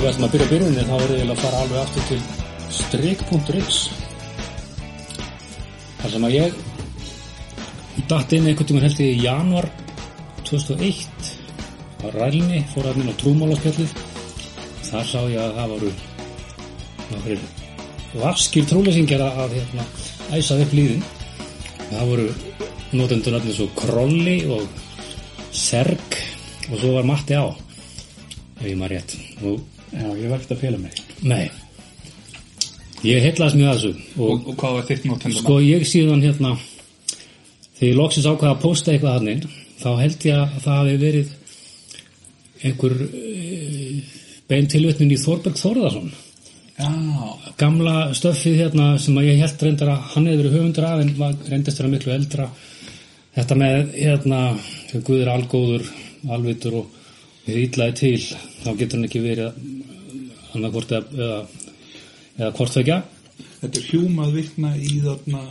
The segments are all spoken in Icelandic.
við ætlum að byrja byrjunni þá verður ég að fara alveg aftur til strik.is þar sem að ég datt inn einhvern tímann held í janúar 2001 á rælni, fór að inn á trúmálaspjallið. Þar sá ég að það voru nokkrir vaskir trúleysingjar að æsa upp líðin. Það voru notendur allir svo Krolli og Serg og svo var Matti á ef ég maður rétt. Og já, ég var ekkert að fela mig. Nei, ég heillaðist mjög að þessu og hvað var þitt notendur? Sko ég síðan þegar ég loksins ákvað að posta eitthvað þarna þá held ég að það hafi verið einhver bein tilvitnun í Þorberg Þórðarsson. Já. Gamla stöffið sem að ég held reyndar að hann hefði verið höfundur af en reyndist vera miklu eldra. Þetta með Guð algóður, alvitur og við ítlaði til, þá getur hann ekki verið annarkvort eða hvort það ekki. Þetta hljómað vitna í þarna,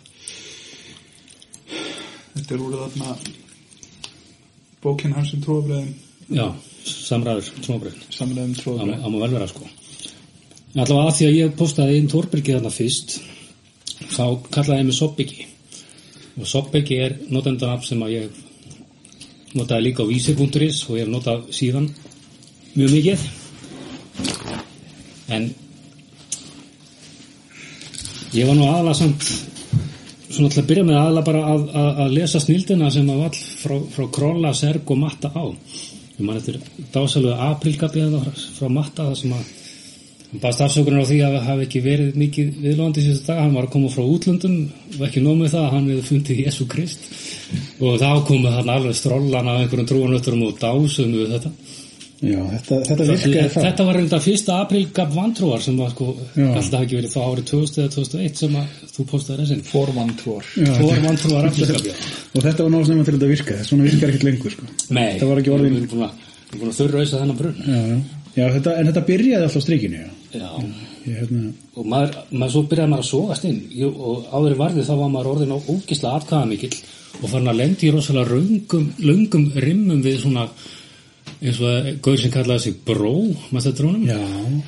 þetta úr þarna bókin hans trúarbrögðin. Já, samræður trúarbrögðin. Samræðum trúarbrögðin. Það má vel vera sko. Allavega að því að ég postaði inn Þorbergi þarna fyrst, þá kallaði ég mig Sobbiki. Og Sobbiki notendanafn sem að ég notaði líka á vísir.is og ég hef notað síðan mjög mikið. En ég var nú aðalega samt svona til að byrja með aðalega bara að lesa snildina sem að vall frá Krolla, Serg og Matta á. Ég man eftir dásalega aprílkapið frá Matta það sem að hann baðst afsökunar á því að það hafi ekki verið mikið viðlóðandi síðustu dag. Hann var að koma frá útlöndum og ekki nóg með það að hann hefði fundið Jesú Krist og þá komið hann alveg strollan af einhverjum trúanötturum og dásum við þetta. Já, þetta virkaði það. Þetta var reynda 1. aprílgap vantrúar sem var sko alltaf hafi ekki verið þá árið 2000 eða 2001 sem að þú postaði þessin. Forvantrúar aprílgap, já. Og þetta var náttúrulega til þetta virkaði. Svona virkar ekkert lengur sko. Nei, það var ekki orðin. Við erum búin að þurrausa þennan brunn. Já, en þetta byrjaði alltaf strikinu, já. Já, og maður svo byrjaði maður að sogast inn og áður í varði þá var maður orðin á ógeðslega atkvæðamikill og farin að lendi í rosalega löngum rimmum við svona eins og gaur sem kallaði sig bró, maður þetta drónum. Já.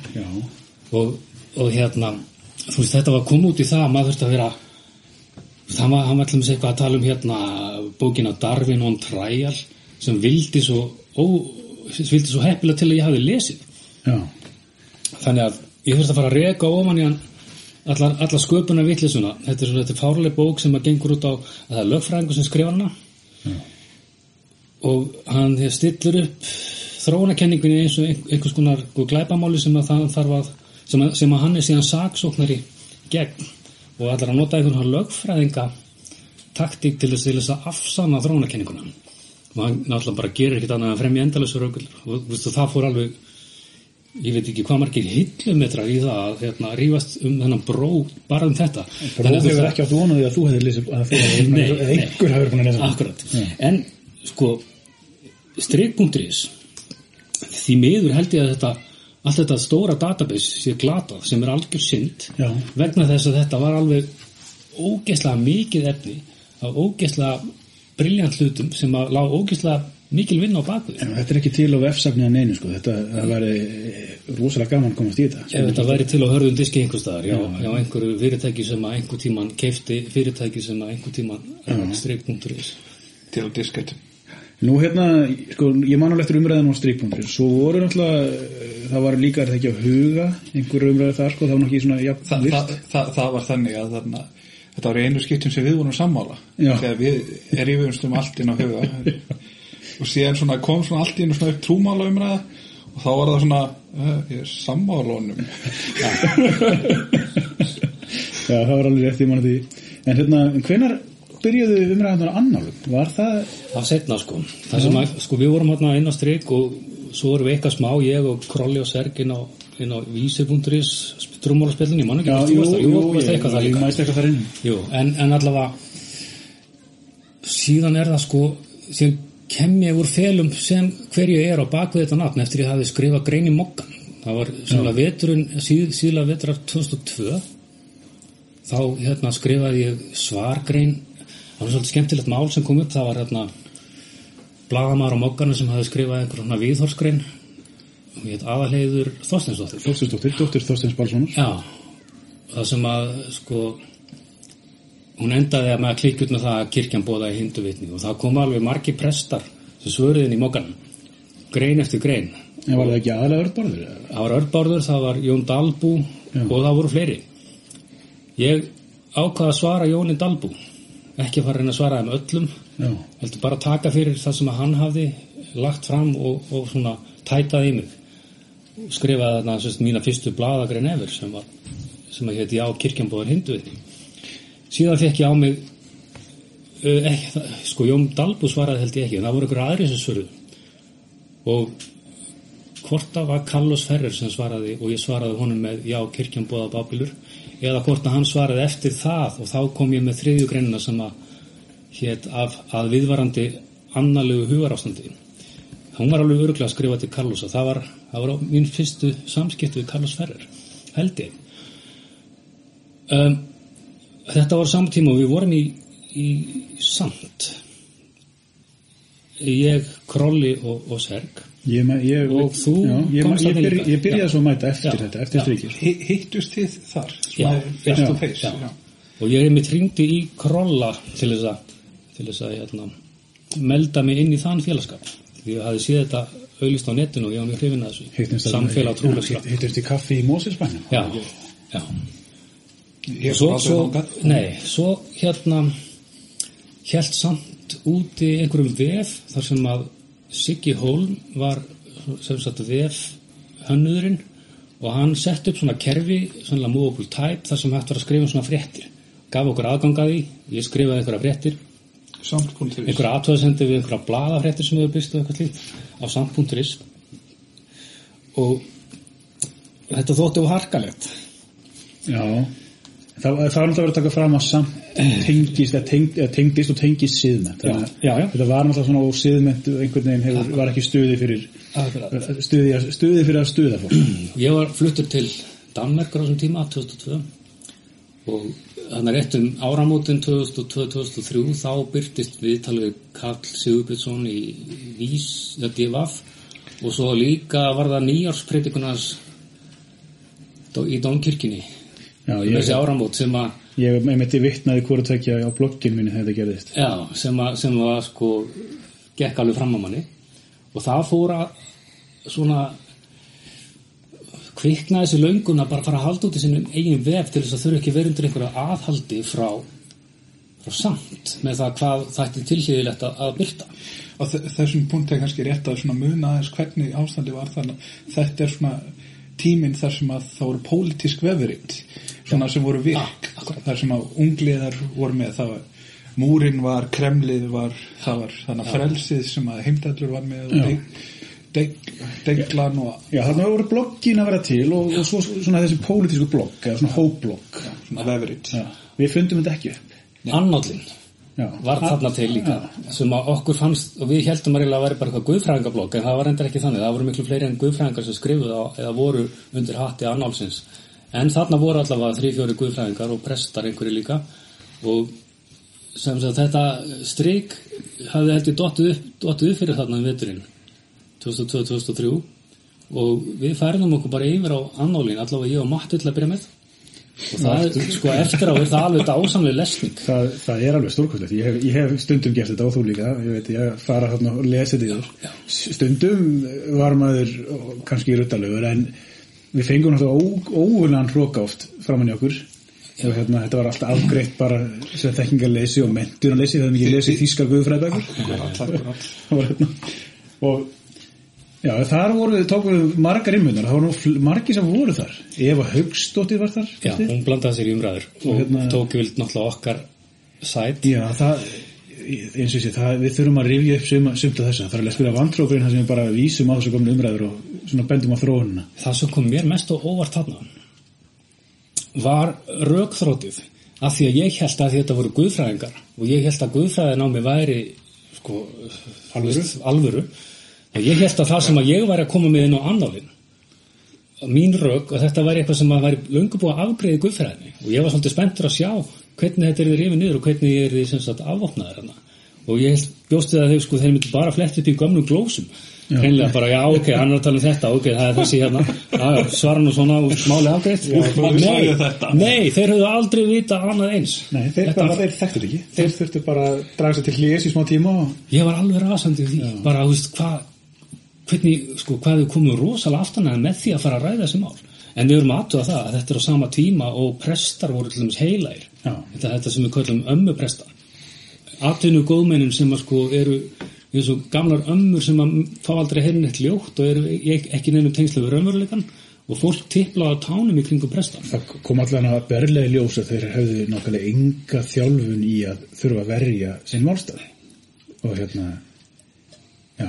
Og þú veist, þetta var komið út í það að maður þurfti að vera hann var alltaf með eitthvað að tala um bókina Darwin on Trial sem vildi svo heppilega til að ég hafi lesið. Já. Þannig að ég þurfti að fara að reka ofan í hann alla sköpuna vitleysuna. Þetta er fárleg bók sem að gengur út á að það er lögfræðingur sem skrifar hana. Já. Og hann stillir upp þróunarkenningunni eins og einhvers konar glæpamáli sem að hann er síðan saksóknari gegn og ætlar að nota einhvern lögfræðinga taktík til þess að afsanna þróunarkenninguna. Og hann náttúrulega bara gerir ekkert annað að fremja endalausar rökul og það fór alveg ég veit ekki hvað margir hillumetrar í það að rífast þennan bró bara þetta. Bró hefur ekki átt vonaði að þú hefði lesið að þú einhver hefur búin að lesa. Akkurat. En sko strik.is því miður held ég að allt þetta stóra database sé glatað sem er algjör synd vegna þess að þetta var alveg ógeðslega mikið efni af ógeðslega brilljant hlutum sem að lá ógeðslega mikil vinna á bakvið. En þetta er ekki til á vefsafni að neinu sko. Það væri rosalega gaman að komast í þetta. Þetta væri til á hörðum diski einhvers staðar. Já, einhverju fyrirtæki sem að einhver tíman keypti fyrirtæki sem að einhver tíman strik.is til á diskett. Nú sko, ég man alveg eftir umræðan á strik.is. Svo voru náttúrulega, það var líka ekki að huga einhverju umræði þar sko, það var nokkið svona það var þannig að þarna þetta var einu skiptum sem við vorum sammála. Þegar við rífumst allt inn á huga. Og síðan kom allt í einu upp trúmála umræða og þá var það svona ég er sammála honum. Já, það var alveg rétt í mann því. En hvenær byrjuðu umræðan annálum? Var það? Það setna sko. Það sem að, sko við vorum inn á strik og svo vorum við eitthvað smá, ég og Krolli og Serg inn á vísir.is trúmálaspjallinu, ég man ekki. Jú, ég mæst eitthvað þar inn. Jú, en allavega síðan það sko síðan kem ég úr felum sem hverju á bakvið þetta nafn eftir ég hafði skrifað grein í Moggan. Það var síðla vetur af 2002 þá skrifaði ég svargrein. Það var svolítið skemmtilegt mál sem kom upp. Það var blaðamaður á Mogganum sem hafði skrifað einhver viðhorfsgrein hún heit Aðalheiður Þorsteinsdóttir dóttir Þorsteins Balssonar. Já, það sem að sko hún endaði með að klikka út með það að kirkjan boðaði hinduvitni og það kom alveg margir prestar sem svöruðin í Mogganum, grein eftir grein. En var það ekki aðalega Örnbárður? Það var Örnbárður, það var Jón Dalbú og það voru fleiri. Ég ákvað að svara Jóni Dalbú, ekki fara að reyna að svara þeim öllum, heldur bara taka fyrir það sem hann hafði lagt fram og svona tætaði í mig. Skrifaði þarna mína fyrstu blaðagrein ever sem að héti Já, kirkjan boðar hinduvitni. Síðan fekk ég á mig sko Jón Dalbú svaraði held ég ekki, en það voru ykkur aðri sem svöruðu og hvort það var Carlos Ferrer sem svaraði og ég svaraði honum með Já, kirkjan boðar bábílur eða hvort að hann svaraði eftir það og þá kom ég með 3. greinina sem að hét að viðvarandi annarlegu hugarástandi. Hún var alveg örugglega að skrifa til Carlos og það var mín fyrstu samskipti við Carlos Ferrer, held ég. Þetta var samtíma og við vorum í Sand. Ég, Krolli og Serg. Og þú komst að líka. Ég byrjaði svo að mæta eftir strikið. Hittust þið þar? Já. Og ég mitt hringdi í Krolla til þess að melda mig inn í þann félagskap. Því ég hafði séð þetta auglýst á netinu og ég var mjög hrifinn af þessu. Samfélag trúlega. Hittust í kaffi í Moselsbænum? Já. Svo hélt samt úti einhverjum vef þar sem að Siggi Hólm var sem sagt vef hönnuðurinn og hann sett upp svona kerfi, svona movable type þar sem hægt var að skrifa svona fréttir, gaf okkur aðgangaði, ég skrifaði einhverja fréttir, einhverja athugasemdir við einhverja blaðafréttir sem við byggstu eitthvað slíkt á samt.is og þetta þótti harkalegt. Já. Það var náttúrulega verið að taka fram að samt tengdist og tengist siðmennt. Þetta var náttúrulega svona og siðmennt einhvern veginn var ekki stuði fyrir að stuða fólk. Ég var fluttur til Danmerkur á þessum tíma, 2002 og þannig rétt áramótin 2002-2003 þá byrtist viðtal við Karl Sigurbjörnsson í Vís, DVF og svo líka var það nýjárspredikunas í Dómkirkjunni. Þessi áramót sem að ég meitti vitnaði hvort tvekja á bloggin minni þegar þetta gerðist. Já, sem var sko gekk alveg fram á manni og það fór að svona kviknaði þessi löngun að bara fara að halda út í sinni eigin vef til þess að þurfa ekki verið undir einhverja aðhaldi frá samt með það hvað þætti tilhlýðilegt að byrta. Og þessum punkti kannski rétt að svona muna aðeins hvernig ástandi var þannig þetta svona tíminn þar sem að það voru pólitísk vefuritt svona sem voru virk þar sem að ungliðar voru með það var múrin var, Kremlið var það var þannig að frelsið sem að Heimdallur var með og Deglan og þarna voru bloggin að vera til og svo svona þessi pólitísku blogg eða svona hópblogg svona vefuritt við fundum þetta ekki upp Annóllin var þarna til líka sem að okkur fannst og við heldum að væri bara eitthvað guðfræðingablogg en það var reyndar ekki þannig, það voru miklu fleiri en guðfræðingar sem skrifuðu á eða voru undir hatti Annálsins en þarna voru allavega 3-4 guðfræðingar og prestar einhverju líka og sem sagt þetta strik hafði heldur dottið upp fyrir þarna veturinn 2002-2003 og við færðum okkur bara yfir á Annálin allavega ég og Matti til að byrja með og það sko eftir á það alveg dásamleg lesning það alveg stórkostlegt ég hef stundum gert þetta og þú líka ég fara þarna og lesa þetta stundum var maður kannski ruddalegur en við fengum náttúrulega óvunnan hroka oft framan í okkur og þetta var alltaf afgreitt bara sem þekkingarleysi og mentunarleysi það mikið lesi þýskar guðfræðibækur og já, þar tókum við margar innmyndunar, það voru margir sem voru þar. Eva Hauksdóttir var þar. Já, hún blandaði sér í umræður og tók vild náttúrulega okkar sæt. Já, eins og sé, við þurfum að rifja upp sumt af þessu. Það er að spila vantrókurinn þar sem við bara vísum á þessu kominu umræður og svona bendum á þróunina. Það sem kom mér mest á óvart þarna var rökþrótið af því að ég held að þetta voru guðfræðingar og ég held að guðfræðin á mig væri sko, alvöru. Og ég held að það sem að ég væri að koma með inn á Annálin mín rök og þetta væri eitthvað sem að væri löngu búið að afgreiða guðfræðinni og ég var svolítið spenntur að sjá hvernig þetta rifið niður og hvernig ég sem sagt afvopnaður hana og ég bjóst við að þeir myndi bara flett upp í gömlum glósum hreinlega bara, já, ok, hann að tala þetta, ok, það þessi hérna, svara nú svona máli afgreitt. Nei, þeir höfðu aldrei vita annað eins. Nei, þeir þekktu ekki. Þeir þurftu bara að draga sig til hlés í smá tíma. Ég var alveg rasandi því, bara, þú veist, hvernig, sko, hvað við komum rosalega aftanlega með því að fara að ræða þessi mál. En við erum aðtuga það að þetta er á sama tíma og prestar voru til dæmis heilægir. Þetta sem við köllum ömmupresta. Atvinnu góðmennin sem að, sko, eru eins og gamlar ömmur sem að fá aldrei heyrin eitt ljótt og eru ekki neinum tengslu við raunveruleikann og fólk tiplaði á tánum í kringum prestan. Það kom allavega að berlega í ljós að þeir höfðu nákvæmlega enga þjálfun í að þurfa að verja sinn málstað. Og hérna, já,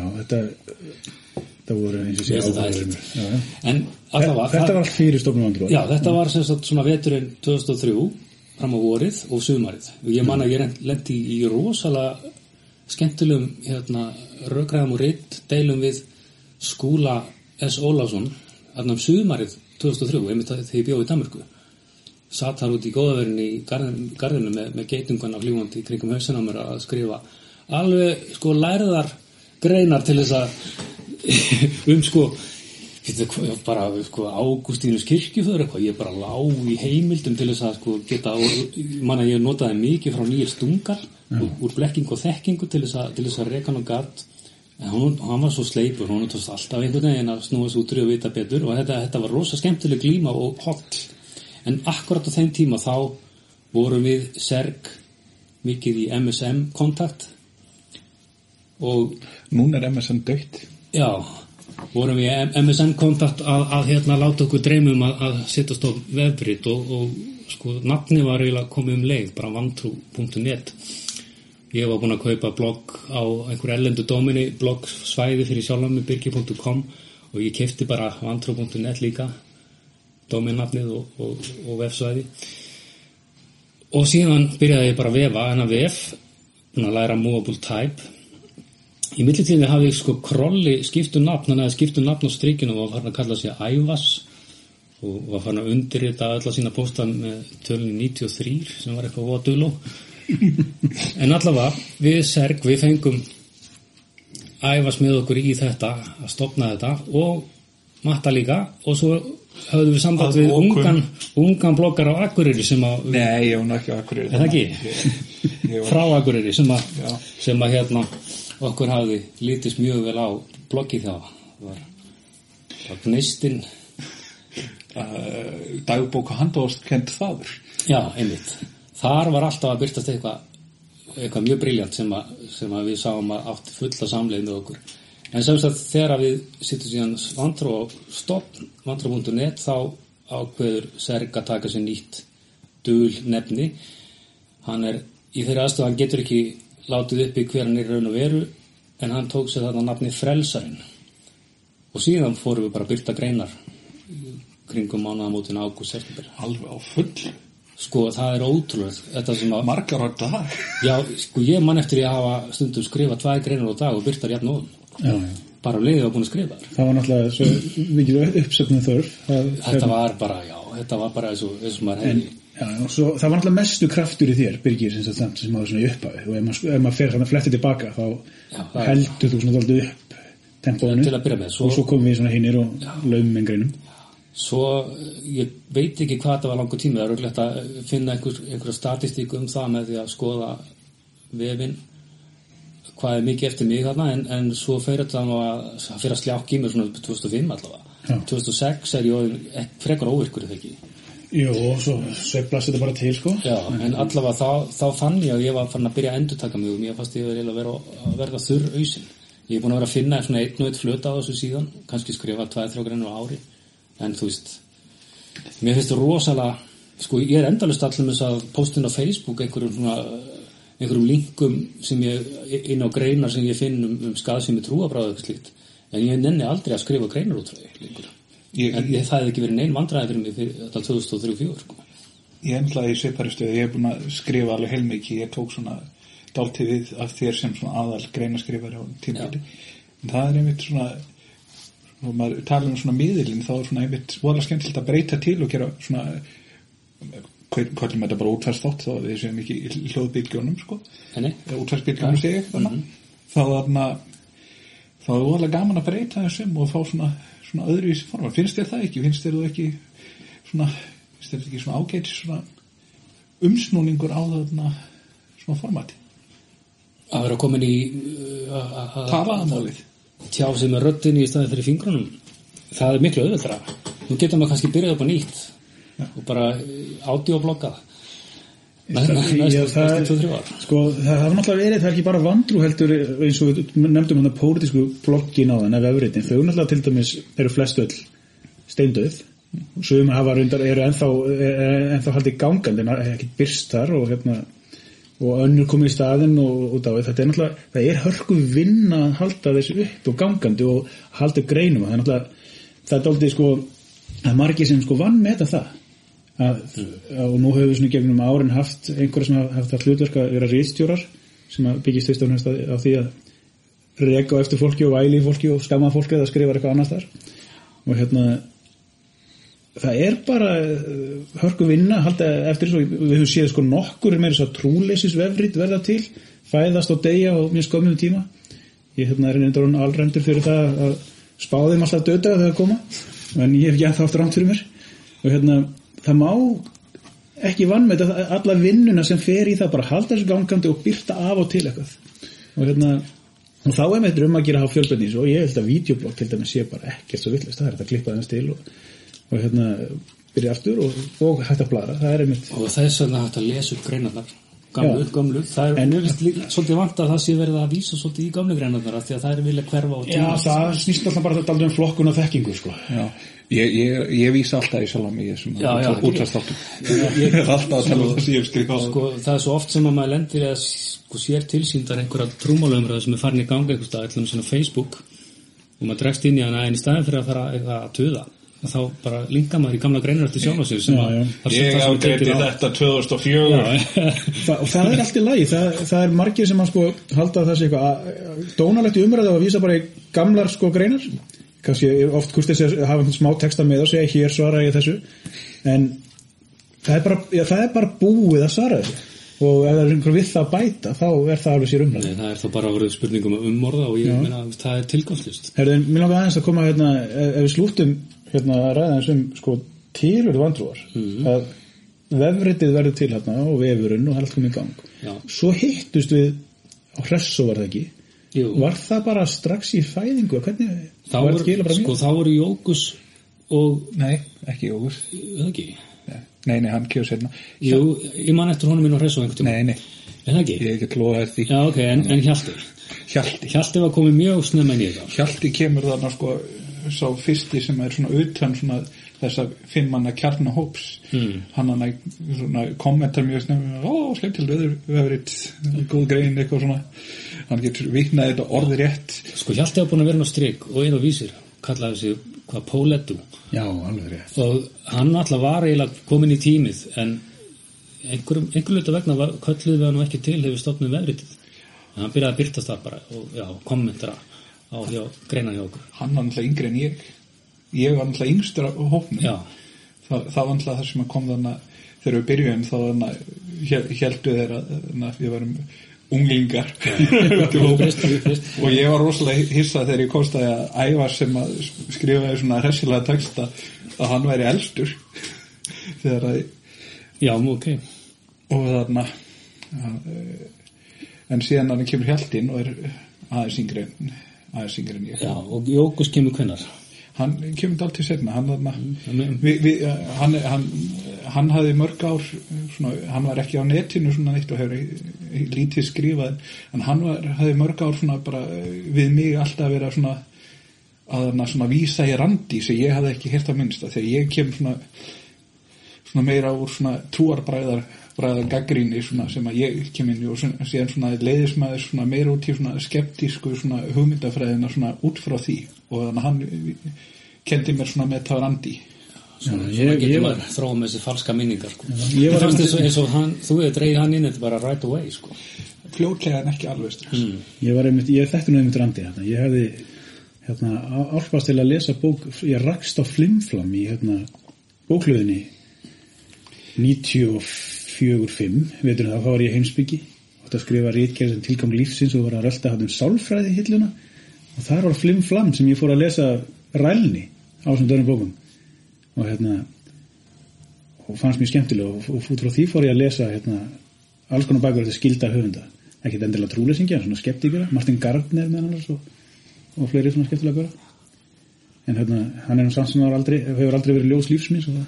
þetta voru eins og sé áhugaverðumur. Þetta var allt fyrir stofnum Andró. Já, þetta var sem sagt svona veturinn 2003 fram á vorið og sumarið. Og ég man að ég lenti í rosalega skemmtilegum rökræðum og ritt deilum við Skúla S. Ólafsson þarna sumarið 2003 einmitt þegar ég bjó í Danmörku. Satt þar út í góðaverðinni í garðinu með geitungan af fljúandi í kringum hausinn á mér að skrifa alveg sko lærðar greinar til þess að sko bara sko Ágústínus kirkjuföður eitthvað, ég bara lá í heimildum til þess að sko geta, manna ég notaði mikið frá Níels Dungar úr blekkingu og þekkingu til þess að reka hann á gat, en hann var svo sleipur, hann tókst alltaf einhvern veginn að snúa sig út og vita betur og þetta var rosa skemmtileg glíma og holl, en akkurat á þeim tíma þá vorum við Serg mikið í MSM kontakt og núna er MSN dødt. Já, vorum við MSN kontakt að láta okkur dreymum að setjast á vefrit og sko nafni var eiginlega komið leið, bara vantrú.net. Ég var búinn að kaupa blogg á einhver erlendu dómini, bloggsvæði fyrir sjálfan með birgir.com og ég keypti bara vantrú.net líka, dóminnafnið og vefsvæði. Og síðan byrjaði ég bara að vefa en að vef, að læra movable type. Í millitíðinni hafði ég sko Krolli skiptum nafn á strikinu og var farin að kalla sig Ævas og var farin að undirrita alla sína pósta með tölunni 93 sem var eitthvað voduló. En allavega, við Serg, við fengum Ævas með okkur í þetta, að stofna þetta og Matta líka og svo höfðum við samband við ungan bloggar á Akureyri sem að... Nei, ég var ekki á Akureyri. Er það ekki? Frá Akureyri sem að okkur hafði lítist mjög vel á bloggið þá. Það var Gneistinn. Dagbók og handóðskend þaður. Já, einmitt. Þar var alltaf að byrtast eitthvað mjög brilljant sem að við sáum að átti fulla samleið með okkur. En semst að þegar við sittum síðan vantrú á stofn, vantrú.net, þá ákveður Serg að taka sér nýtt dulnefni. Hann er í þeirri aðstöðu, hann getur ekki látið uppi hver hann raun og veru, en hann tók sér þarna nafni Frelsarinn. Og síðan fórum við bara að birta greinar kringum mánaðamótin ágúst september. Alveg á full. Sko, það er ótrúlega. Þetta sem að... Margar á dag. Já, sko, ég man eftir ég að hafa stundum skrifa 2 greinar á dag og birtar jafn óðum. Já. Bara leiðið að búin að skrifa þar. Það var náttúrulega svo mikið uppsöfnuð þörf. Þetta var bara eins og maður hefði. Já, og svo, það var náttúrulega mestu kraftur í þér, Birgir, sem var svona í upphafi og ef maður fer þarna flettið tilbaka þá heldur þú svona dálítið upp tempóinu til að byrja með. Og svo komum við svona hinir og laumum en greinum. Svo, ég veit ekki hvað það var langur tími, það er örugglega að finna einhverja statistíku það með því að skoða vefinn, hvað er mikið eftir mig þarna, en svo fer þetta að fyrir að sljákka í mig svona 2005 allavega. 2006 er ég frekar óvirkur eða ekki. Jú, og svo sveiflast þetta bara til, sko. Já, en allavega þá fann ég að ég var farin að byrja að endurtaka mig og mér fannst ég að verða þurr ausinn. Ég er búin að vera að finna svona 1 og 1 flöt á þessu síðan, kannski skrifa 2-3 greinar á ári, en þú veist, mér finnst það rosalega, sko, ég er endalaust allir með þess að postin á Facebook einhverjum linkum sem ég, inn á greinar sem ég finn skaðsemi trúabráð eitthvað slíkt, en ég nenni aldrei að skrifa greinar út frá lengur. En það hefði ekki verið nein vandræði fyrir mig fyrir þetta 2003-2004 sko. Ég ennlaði í sviparistuði, ég er búin að skrifa alveg heilmikið, ég tók svona dálítið við af þér sem svona aðal greinaskrifari á tímabili, en það er einmitt svona, og maður talar svona miðilinn, þá er svona einmitt voðalega skemmtilegt að breyta til og gera svona, kvöldum þetta bara útfærsþátt, þá við séum ekki í hljóðbylgjónum sko, útfærsbylgjónum segi ég, þá þá er óalega gaman að breyta þessum og fá svona öðruvísi format. Finnst þér það ekki? Finnst þér þú ekki svona ágætis svona umsnúningur á þarna svona formati? Að vera komin í talaðamálið, tjá sig með röddinni í staði fyrir fingrunum, það er miklu auðveldara. Nú getur maður kannski byrjað upp á nýtt og bara audiobloggað næstu 2-3 ár. Sko, það hafa náttúrulega verið, það er ekki bara vandrú heldur eins og við nefndum hann pólitísku bloggin á þann eða vefritin, þau náttúrulega til dæmis eru flestu öll steindauð og svo hafa reyndar eru ennþá haldið gangandi en ekki byrstar og önnur komið í staðinn og út á þetta er náttúrulega, það er hörku vinna að halda þessu upp og gangandi og halda upp greinum og það er náttúrulega, það er dálítið sko, það er margir sem sko vann með það og nú höfum við svona gegnum árin haft einhverja sem haft það hlutverk að vera ritstjórar sem að byggist fyrst og næst á því að reka á eftir fólki og væli í fólki og skamma fólki eða skrifa eitthvað annars þar og það er bara hörku vinna að halda eftir þessu og við höfum séð sko nokkur með þess að trúleysisvefrit verða til, fæðast og deyja og mjög skömmum tíma. Ég er reyndar alræmdur fyrir það að spá þeim alltaf döda þegar koma, en ég hef ekki ennþá átt rámt fyrir mér. Og það má ekki vanmeta alla vinnuna sem fer í það, bara halda þessu gangandi og byrta af og til eitthvað. Og þá með drömm að gera á fjölbreytni og ég held að vídeoblogg til dæmis sé bara ekkert svo vitlaust, það er þetta að klippa þess til og byrja aftur og hægt að blara, það er einmitt. Og þess vegna hægt að lesa upp greinarnar, gamlu, það er mjög svolítið vant að það sé verið að vísa svolítið í gamlu greinarnar af því að það er vilja hverfa og tíma. Já, það snýst alltaf bara þetta aldrei flokkun og þekkingu, sko. Já, ég vísa alltaf í sjálf mig í þessum útastáttum. Ég er alltaf að tala það sem ég skrifa á. Sko, það er svo oft sem að maður lendir að sér tilsýndar einhverja trúmálaumræðu sem er farin í ganga einhvers stað, ætlum svona Facebook og maður dregst inn í hana en í staðin fyrir að fara að tuða þá bara linka maður í gamla greinar eftir sjálf á sig sem ég afgreiti þetta 2004 og það er allt í lagi, það er margir sem að sko halda þessi eitthvað dónalegt í umræðu að vísa bara í gamlar sko greinar, kannski oft kustið að hafa einhvern smá texta með og segja hér svara ég þessu, en það er bara búið að svara þessu og ef það er einhver við það að bæta þá er það alveg sér umræðu. Það er þá bara að vera spurningum um umorða og ég meina það er tilgangslust. Mér langar aðeins að koma ef við slúttum að ræða þessum sko tilurð vandrúar að vefritið verður til og vefurinn og það er allt komið í gang. Já. Svo hittust við á Hressó var það ekki? Jú. Var það bara strax í fæðingu? Hvernig var það skila bara mjög? Sko þá voru Jókus og... Nei, ekki Jókus. Það ekki? Nei, hann kemur sérna. Jú, ég man eftir honum inn á Hressó einhvern tíma. Nei. Er það ekki? Ég ekki að lofa þér því. Já, ok, en Hjalti var komið mjög snemma inn í þetta. Hjalti kemur þarna sko sá fyrsti sem er svona utan svona þessa 5 manna kjarnahóps hann svona kommentar mjög snemma skemmtilega veðrið góð grein eitthvað svona hann getur viknaði þetta orði rétt sko Hjalti hafa búin að vera á strik og einu á vísir kallaði sig hvað Pólettu já alveg rétt og hann alltaf var eiginlega komin í tímið en einhver luta vegna kölluðu við hann ekki til hefur stofnum veðritið hann byrjaði að byrtast það bara og kommentara á greina hjá okkur. Hann var náttúrulega yngri en ég var náttúrulega yngstur á hópnum. Já. Það var náttúrulega það sem kom þannig þegar við byrjuðum þá héldu þeir að við varum unglingar og ég var rosalega hissa þegar ég komst að Ævar sem að skrifaði svona hressilega texta að hann væri elstur þegar að já, ok og þarna en síðan hann kemur Hjaltinn og er aðeins yngri en ég. Já, og Jókus kemur hvenær? Hann kemur dálítið seinna. Hann hafði mörg ár svona, hann var ekki á netinu svona neitt og hefur lítið skrifað en hann hafði mörg ár svona bara við mig alltaf verið svona að svona vísa í randi sem ég hafði ekki heyrt á minnsta þegar ég kem svona meira úr svona trúarbræðar gaggríni svona sem að ég kem inn í og síðan svona leiðis maður svona meira út í svona skeptísku svona hugmyndafræðina svona út frá því og þannig að hann kendi mér svona með Tarandi svona getur maður þróa með þessi falska minningar sko. Ég fannst eins og þú hefði dreigð hann inn þetta bara right away sko. Fljótlega en ekki alveg strax ég þekkti nú einmitt Randi ég hefði álpast til að lesa bók ég rakst á Flimflam í bóklöðinni 94-5 veitur það, þá var ég heimsbyggi og það skrifa ritgerð sem tilgang lífsins og var að rölda sálfræði hilluna og það var flimflam sem ég fór að lesa rælni á þessum dörrum bókum og fannst mjög skemmtilega og út frá því fór ég að lesa alls konar bækur eftir skilda höfunda, ekkert endilega trúleysingja en svona skeptikera, Martin Gardner með annars og fleiri svona skemmtilega bæra en hann nú samt sem hefur aldrei verið ljós lífsmins og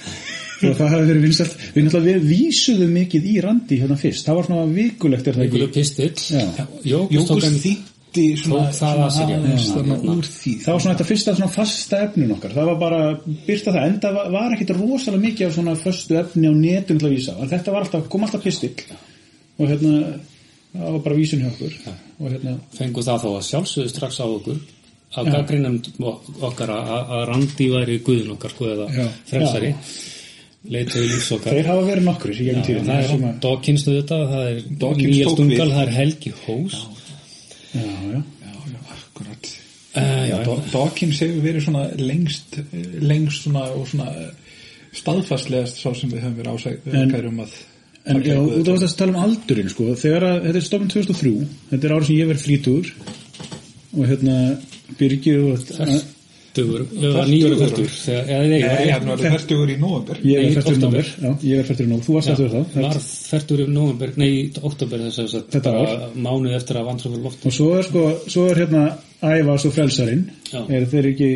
það hafi verið vinsælt. Við vísuðum mikið í Randi fyrst, það var svona vikulegt Vikulegur pistill Jókus þýtti svona það var úr því það var svona þetta fyrsta svona fasta efnin okkar, það var bara byrta það, enda var ekkit rosalega mikið af svona föstu efni á netun til að vísa, þetta var alltaf, kom alltaf pistill og það var bara vísun hjá okkur og fengu það þá að sjálfsögðu strax á okkur að gagnrýnum okkar að Randi væri guðin okkar eða frelsari leituðu lífs okkar. Þeir hafa verið nokkru í gegnum tíðina. Það er Dawkins þetta, það er Níels Dungal, það er Helgi Hós. Já, akkurat. Dawkins hefur verið svona lengst svona og svona staðfastlegast sá sem við höfum verið ásækæri að En já, út af þess að tala aldurinn þegar þetta er stofnum 2003, þetta er árið sem ég verið frítur og Birgir og Fertugur, ég var 940 Nei, hann var fertugur í nóvember Ég er fertugur í nóvember, ég er fertugur í nóvember Þú varst eftir þá Var fertugur í nóvember, nei, oktober þess að þetta var mánuð eftir að vandra fyrir loft Og svo er Ævas og frelsarinn Er þeir ekki,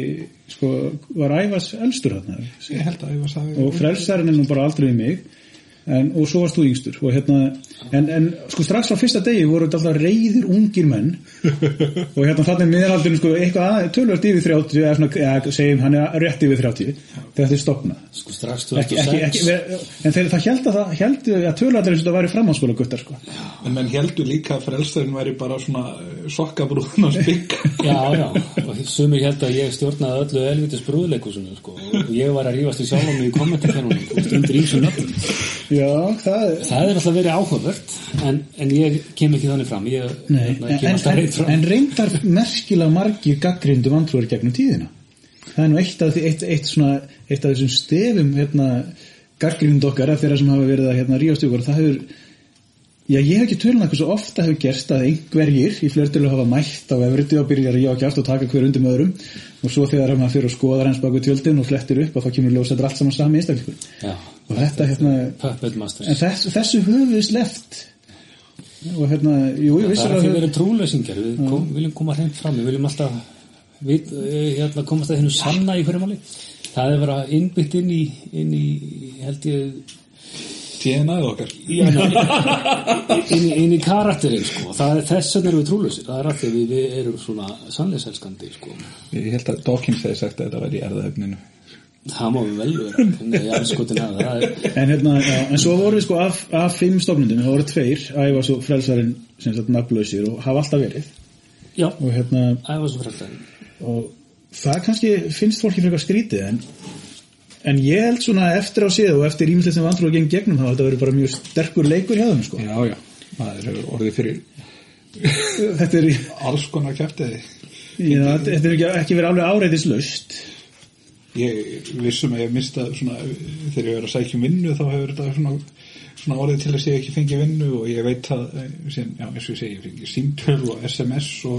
var Ævas elstur þarna? Ég held að Ævas hafi Og frelsarinn er nú bara aldrei við mig og svo varst þú yngstur og en strax á fyrsta degi voru þetta alltaf reiðir ungir menn og þannig meðalaldurinn eitthvað tölvöld yfir 30 eða svona, segjum hann er rétt yfir 30 þegar þetta stofnað strax 2006 en það heldu að tölvöldurinn þetta væri framhaldsskóla guttar en menn heldu líka að frelsarinn væri bara svona sokkabrúðn og spikk já, og sumir held að ég stjórnaði öllu elvitis brúðleikusinu og ég var að rífast í sjálfum í kommentarkerfunum undir ýmsum nöfnum Já, það er alltaf verið áhugavert en ég kem ekki þannig fram en reyndar merkilega margir gagnrýndu vantrúar gegnum tíðina það er nú eitt af þessum stefum gagnrýndu okkar af þeirra sem hafa verið að rífast ykkur það hefur ég hef ekki tölun eitthvað svo ofta hefur gerst að einhverjir í fleirtölu hafa mætt á efriði og byrjar að já ekki aftur og taka hver undir með öðrum og svo þegar maður fyrir að skoða hans bak við tjöldin og flettir upp og þá kemur ljós þetta allt saman sami einstaklingur og þetta en þessu höfum við sleppt og jú, ég vissi það er að vera trúleysingar við viljum koma hreint fram við viljum alltaf komast að hennu sanna í hverju máli það er vera innbyggt inn í held ég DNA-ið okkar inn í karakterinn þess vegna erum við trúlausir það er að því við erum svona sannleiselskandi Ég held að Dawkins hefði sagt að þetta væri í erðaefninu það má við vel vera en svo voru við af 5 stofnundum það voru 2, Ævas og frelsarinn sem sagt nafnlausir og hafa alltaf verið já, og Ævas og frelsarinn og það kannski finnst fólki frekar skrítið en ég held svona eftir á síðu og eftir ýmislegt sem vantrúar gegn gegnum þá þetta verður bara mjög sterkur leikur hjá þeim Já, maður hefur orðið fyrir þetta er alls konar kjaftiði þetta er ekki verið alveg áreiðislaust Ég vissum að ég mista svona, þegar ég verið að sækja vinnu þá hefur þetta svona orðið til að ég ekki fengi vinnu og ég veit að eins og ég segi, ég fengi símtöl og SMS og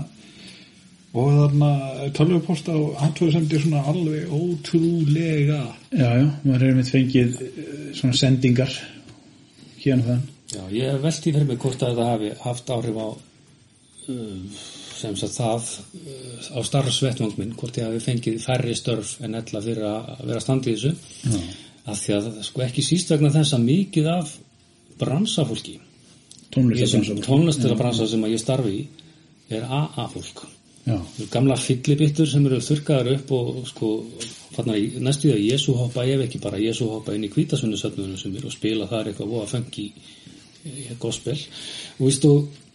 þarna tölvupósta og handtöðsendir svona alveg ótrúlega Já, maður hefur með fengið svona sendingar hérna þann Já, ég velti fyrir mig hvort að þetta hafi haft áhrif á sem sagt það á starfsvettvang minn, hvort ég hafi fengið færri störf en ella fyrir að vera standi í þessu af því að ekki síst vegna þess að mikið af bransafólki tónlistarabransa sem að ég starfi í er AA-fólk gamla fyllibittur sem eru þurrkaðar upp og næstu því að Jesú hoppa ef ekki bara Jesú hoppa inn í hvítasönnusöfnunum sem eru og spila þar eitthvað og að fengi gospel og vístu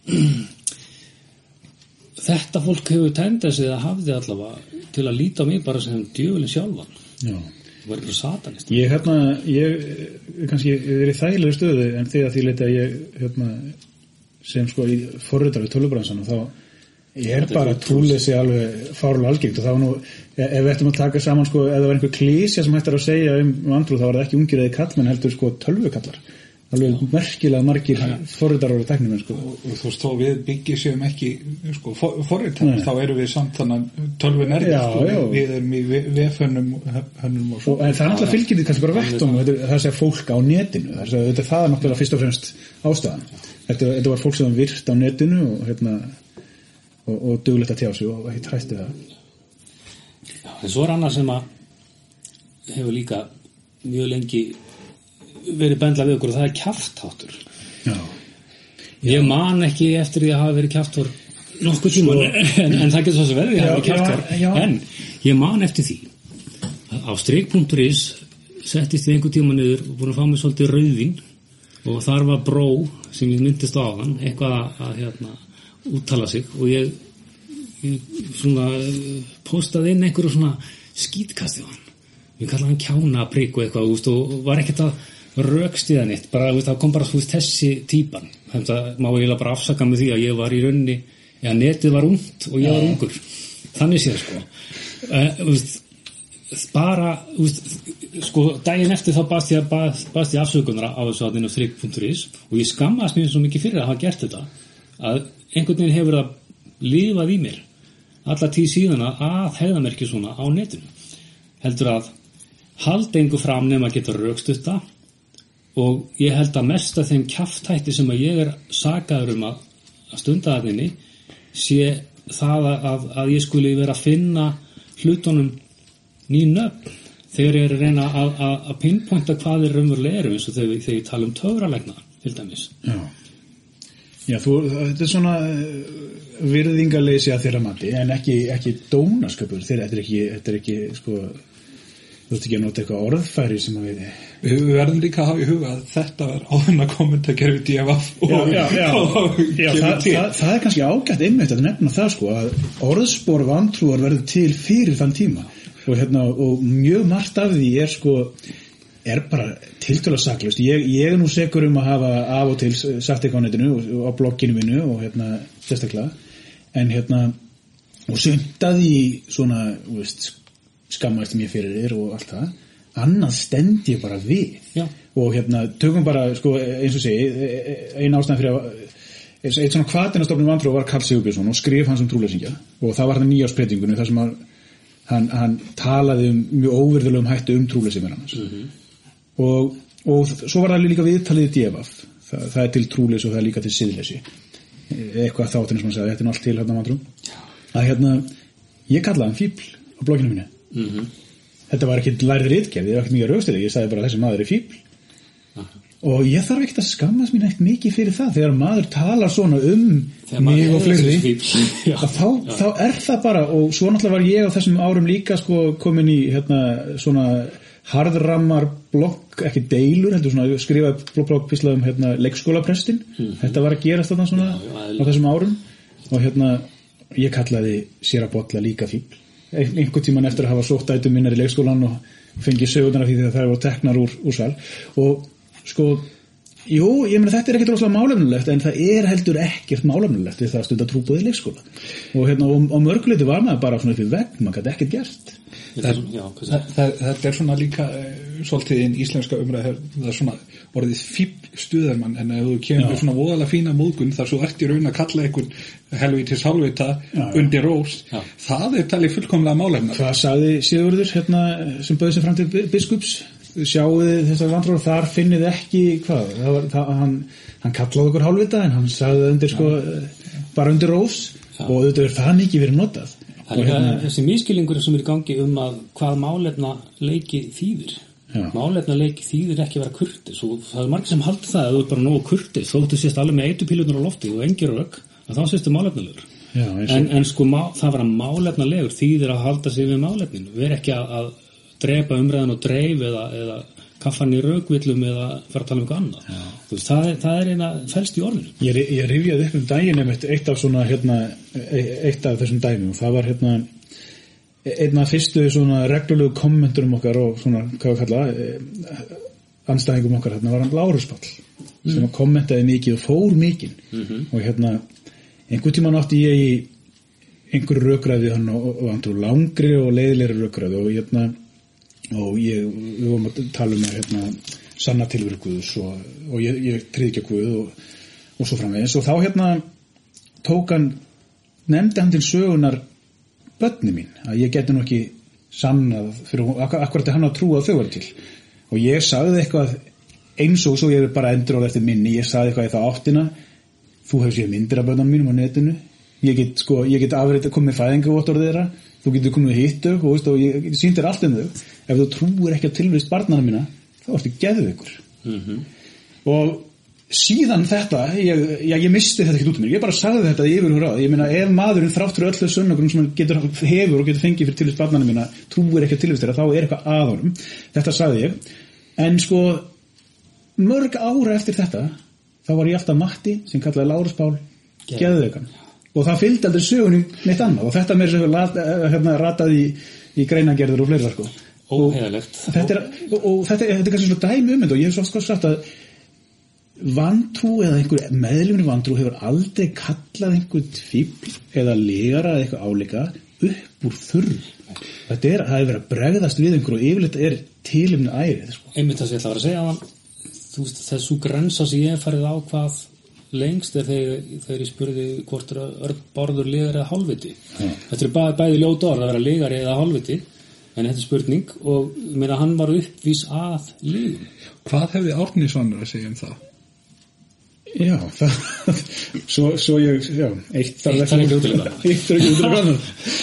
þetta fólk hefur tendensið að hafði allavega til að líta á mig bara sem djöfulinn sjálfan það var eitthvað satanist ég kannski verið þægilega stöðu en þegar því leita ég sem í forritar við tölvubransan og þá er bara trúleysi alveg fárlega algengt og það var nú ef við ættum að taka saman ef það var einhver klísja sem hættar að segja vantrú þá var það ekki ungir eða kallmenn heldur tölvukallar alveg merkilega margir forritarar og tæknimenn sko. og þú veist þó við byggir séum ekki sko, forritarar, þá erum við samt þannig tölvunerði sko, við erum í vefhönnum og svo en það náttúrulega fylgir því kannski bara vettum það sé fólk á netinu þetta er náttúrulega fyrst og fremst ástæðan þetta var fólk sem virt á netinu og duglegt að tjá sig og ekki træsti það en svo annað sem að hefur líka mjög lengi verið bendlað við okkur og það er kjafthátur ég man ekki eftir því að hafa verið kjafthár nokkuð tíma en það getur svo sem verið að hafa kjafthár en ég man eftir því að á strik.is settist ég einhver tíma niður og búin að fá mig svolítið rauðvín og þar var bró sem ég myndist á hann eitthvað að úttala sig og ég svona postaði inn einhverju svona skítkasti á hann við kallaði hann kjánaprikk og eitthvað og var ekkert að rökstiða neitt bara það kom bara þessi típan þetta má ég bara afsaka með því að ég var í rauninni netið var ungt og ég var ungur þannig séð sko bara sko daginn eftir þá baðst ég afsökunar á þessu að inn á strik.is og ég skammast mér svo mikið fyrir að hafa gert þetta að einhvern veginn hefur það lifað í mér alla tíð síðan að hegðamerki svona á netinu heldur að halda einhver fram nema að geta rökstutta og ég held að mest af þeim kjafthætti sem að ég er sakaður að stunda að þinni sé það að ég skuli vera að finna hlutunum ný nöfn þegar ég er að reyna að pinpointa hvað er raunverulega eins og þegar ég tala töfralegna til dæmis Já, þetta er svona virðingarleysi að þeirra mati en ekki dónaskapur þetta er ekki sko þú veist ekki að nota eitthvað orðfæri sem að við verðum líka að hafa í huga að þetta var áðurna kommentakerfi DFF það er kannski ágætt einmitt að nefna það sko að orðspor vantrúar verður til fyrir þann tíma og mjög margt af því er bara tiltölulega saklaust ég er nú sekur að hafa af og til sagt eitthvað á netinu og á blogginu mínu og sérstaklega en og sumt að því svona skammaðist mér fyrir þér og allt það annað stend ég bara við og tökum bara eins og segi eina ástæðan fyrir eitt svona hvateinastofnun vantrú var Karl Sigurbjörnsson og skrif hans trúleysingja og það var hann nýjárspretingunni þar sem hann talaði mjög óvirðulegum hættu trúleysingar hans og svo var það líka viðtalið í DFF það er til trúleys og það er líka til siðleysi eitthvað þáttinn sem hann sagði þetta er allt til vantrú að ég kallaði hann fíbl á blogginu mínu þetta var ekki lærið ritgerð ég var ekki mikið rökstuð ég sagði bara þessi maður er fíbl og ég þarf ekkert að skammast mín ekkert mikið fyrir það þegar maður talar svona mig og fleiri þá er það bara og svo náttúrulega var ég á þessum árum líka komin í svona harðrammar blogg, ekki deilur heldur svona skrifa leikskólaprestin þetta var að gerast þarna svona á þessum árum og ég kallaði sér að bolla líka fíbl einhvern tíman eftir að hafa sótt dætur minnar í leikskólan og fengið sögurnar af því þegar þær voru teknar úr sal og jú, ég meina þetta er ekkert rosalega málefnulegt en það er heldur ekkert málefnulegt við það að stunda trúboð í leikskóla og mörguleiti var maður bara svona upp í vegg maður gæti ekkert gert þetta er svona líka svolítið inn íslenska umræð það er svona orðið fíbstuðarmann en ef þú kemur með svona voðalega fína móðgun þar svo ert í raun að kalla einhvern helvítis hálfvita undir rós það er talið fullkomlega málefna hvað sagði Sigurður sem bauð sig fram til biskups sjáuði þessar vantrúar þar finnið ekki hann kallaði okkur hálfvita en hann sagði undir bara undir rós og auðvitað er það mikið verið notað þessi miskilningur sem er í gangi að hvað málefna leiki þýðir málefna leiki þýðir ekki að vera kurteis og það er margir sem halda það að þú er bara nógu kurteis þóttu sést alveg með eitupílunar á lofti og engir rök að þá séstu málefnalegur en það vera málefnalegur þýðir að halda sig við málefnin vera ekki að drepa umræðan og dreif eða kaffan í rökvillum eða fara að tala um eitthvað annað það er eina felst í orðinu ég rifjaði upp daginn eitt af svona eitt af þessum dæmum og það var einn af fyrstu svona reglulegu kommenturum okkar og svona hvað við kalla andstæðingum okkar var hann Lárus Páll sem kommentaði mikið og fór mikið og einhvern tímann átti ég í einhverju rökræði og hann trú langri og leiðilegri rökræði og við vorum að tala um að sanna tilveru Guðs og ég tryði ekki Guð og svo framvegis og þá nefndi hann til sögunar börni mín að ég geti nú ekki sannað fyrir akkurat hann að trúa þau var til og ég sagði eitthvað eins og svo ég bara endur á eftir minni ég sagði eitthvað í það áttina þú hefur séð myndir af börnunum mínum á netinu ég get afrið að koma með fæðingavottorð þeirra þú getur komið hittu og ég sýndi þér allt þau ef þú trúir ekki á tilvist barnanna mína þá ertu geðveikur og síðan þetta ég misti þetta ekki út mér ég bara sagði þetta yfir og ráð ég meina ef maðurinn þráttur öllu sönnugrum sem hann hefur og getur fengið fyrir tilvist barnanna mína trúir ekki á tilvist þeirra þá eitthvað að honum þetta sagði ég en mörg ára eftir þetta þá var ég alltaf Matti sem kallaði Lárus Pál geðveikan og það fylgdi aldrei sögunum neitt annað og þetta með þess rataði í greinagerður og fleira óheðalegt og þetta er kannski svona dæmi um þetta og ég hef svo sagt að vantrú eða einhver meðlumni vantrú hefur aldrei kallað einhvern fíbl eða legara eða eitthvað álíka upp úr þurr það hefur verið að bregðast við einhver og yfirleitt tilefni ærið einmitt það sem ég ætla að vera að segja þessu grensa sem ég hef farið á hvað lengst er þegar ég spurði hvort Bárður legari eða hálfviti þetta er bæði ljót orð að vera legari eða hálfviti en þetta er spurning og meina hann var uppvís að legum hvað hefði Árni Svanur að segja um það? Já, svo ég eitt þarf ekki útilega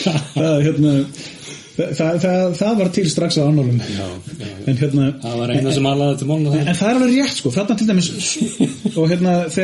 það var til strax á annálum en það var eina sem alaði til málna en það er alveg rétt þarna til dæmis og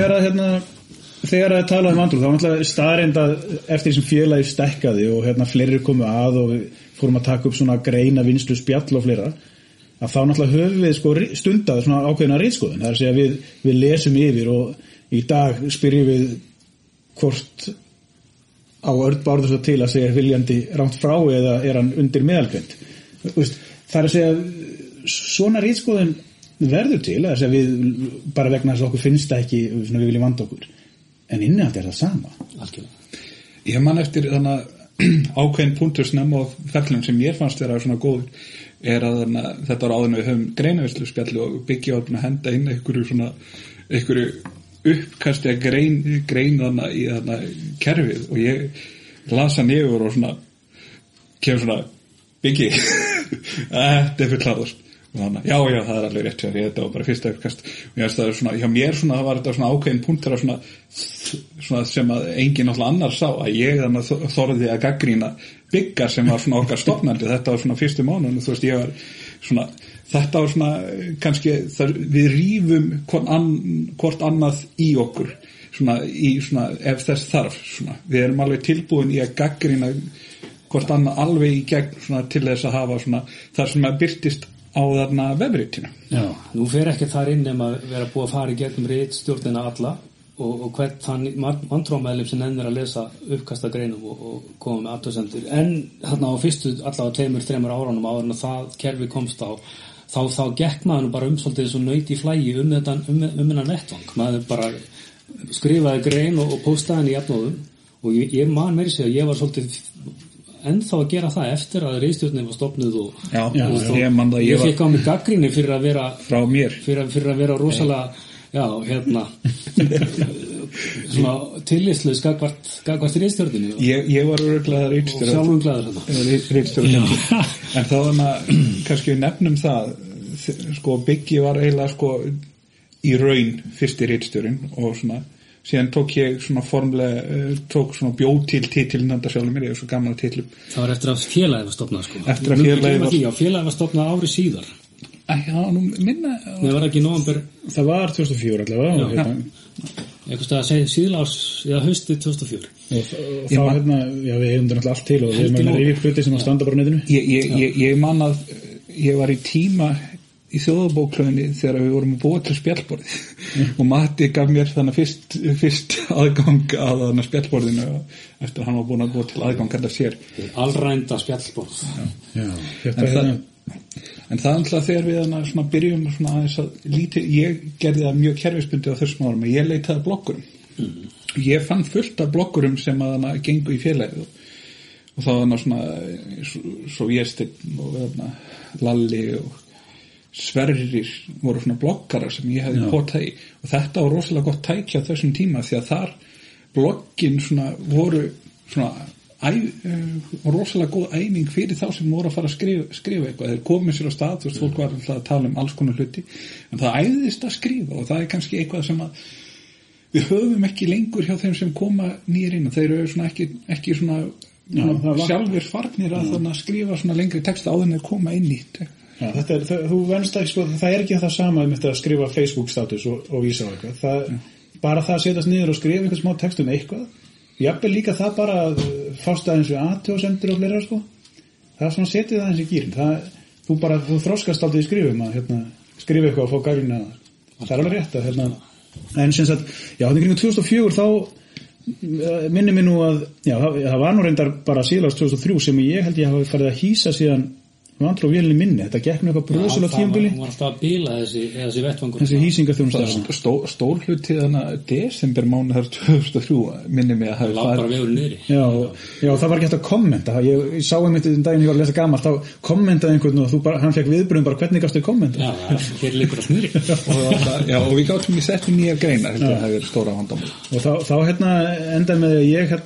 þegar að tala um andrú þá var náttúrulega staðreynd að eftir því sem félagi stækkaði og fleiri komu að og við fórum að taka upp svona greina vinslu spjall og fleira að þá náttúrulega höfum við stundað svona ákveðna ritskoðun það er að segja við lesum yfir og í dag spyrjum við hvort á Örn Bárður svo til að segja viljandi rámt frá eða er hann undir meðalgreind það er að segja svona ritskoðun verður til að segja við bara vegna þess að okkur finnst það ekki við viljum vanda okkur en innihald það sama algjörlega ég man eftir þannig ákveðin punktur snemma á ferlum sem ég fannst vera svona góður er að þetta var áður við höfum greinavislu spjalli og Biggi var búin að henda inn einhverju uppkasti að grein þarna í þarna kerfið og ég lasa niður og svona kemur svona Biggi þetta er fullklaðast og þannig, já, það er alveg rétt þetta var bara fyrsta uppkast og ég veist það er svona, hjá mér svona var þetta svona ákveðin punktur að svona sem að enginn alltaf annar sá að ég þannig þorði að gagnrýna Bigga sem var svona okkar stofnandi þetta var svona fyrstu mánuðin þú veist ég var svona þetta var svona kannski við rífum hvort annað í okkur svona ef þess þarf svona við erum alveg tilbúin í að gagnrýna hvort annað alveg í gegn svona til þess að hafa svona þar sem að birtist á þarna vefritinu. Já, nú fer ekki þar inn að vera búið að fara í gegnum ritstjórnina alla og hvert þann vantrómeðlum sem ennir að lesa uppkasta greinum og koma með athugasemdir en þarna á fyrstu allavega 2-3 árunum áður en það kerfi komst á þá gekk maður bara svolítið svo nöyt í flægi þennan vettvang maður bara skrifaði grein og postaði hann í jafnóðum og ég man meiri sig að ég var svolítið ennþá að gera það eftir að ritstjórnin var stofnuð og ég fikk á mig gagnrýni fyrir að vera frá mér fyrir að vera rosalega svona tillitslaus gagnvart ritstjórninni ég var örugglega ritstjóri sjálfum glaður en þá kannski við nefnum það Biggi var eiginlega í raun fyrsti ritstjórin og svona síðan tók ég svona formlega bjóð til titilinn handa sjálfur mér, ég er svo gaman að titlum. Það var eftir að félagið var stofnað Eftir að félagið var stofnað ári síðar. Já, nú minna. Það var ekki í nóvember. Það var 2004 allavega. Eitthvað að segja síðlárs eða haustið 2004. Og þá við eigum þetta allt til og við erum að rifja hluti sem að standa bara á netinu. Ég man að ég var í tíma í þjóðabóklöðinni þegar við vorum að búa til spjallborðið og Matti gaf mér þannig fyrst aðgang að þannig spjallborðinu eftir að hann var búin að búa til aðgang þetta sér allrænda spjallborð en það alltaf þegar við svona byrjum svona aðeins að lítið, ég gerði það mjög kerfisbundið á þessum árum, ég leitaði bloggurum ég fann fullt af bloggurum sem að þannig gengu í félagið og þá þannig svona svo Vésteinn og Lalli og Sverrir voru svona bloggarar sem ég hefði potað í og þetta var rosalega gott tæki á þessum tíma því að þar bloggin svona voru svona rosalega góð æfing fyrir þá sem voru að fara að skrifa eitthvað, þeir komið sér á stað, þú veist, fólk var alltaf að tala alls konar hluti, en það æðist að skrifa og það kannski eitthvað sem að við höfum ekki lengur hjá þeim sem koma nýr inn og þeir eru svona ekki svona sjálfur farnir að þannig að skrifa svona lengri texta áður en þeir koma inn í þetta. Já, þú venst ekki, sko, það ekki það sama að skrifa Facebook status og vísa á eitthvað, bara það að setjast niður og skrifa einhvern smá text eitthvað, jafnvel líka það bara að fást aðeins við athugasemdir og fleira, sko, það svona setið aðeins í gýrin, þú þroskast aldrei í skrifum að skrifa eitthvað og fá gagnrýni að það er alveg rétt að en sem sagt, já, þannig kring 2004 þá minni mig nú að það var nú reyndar bara síðast 2003 sem ég held ég hafi farið að hýsa síðan vantrú vélinni minni, þetta gekk nú eitthvað bröðsula tímabili. Hún var alltaf að bíla þessi vettvangur. Þessi hýsingarþjónusta. Stór hluti þannig desember mánuð 2003 minni mig að hafa bara vegurinn niðri. Já, það var ekki hægt að kommenta. Ég sá einmitt um daginn ég var að lesa gamalt, þá kommentaði einhvern og hann fekk viðbröðum bara hvernig gafstu þér kommenta. Já, hér liggur að smýri. og við gátum í settum nýjar greinar, þetta hefur verið stóra vandamál. Og þá endaði með að ég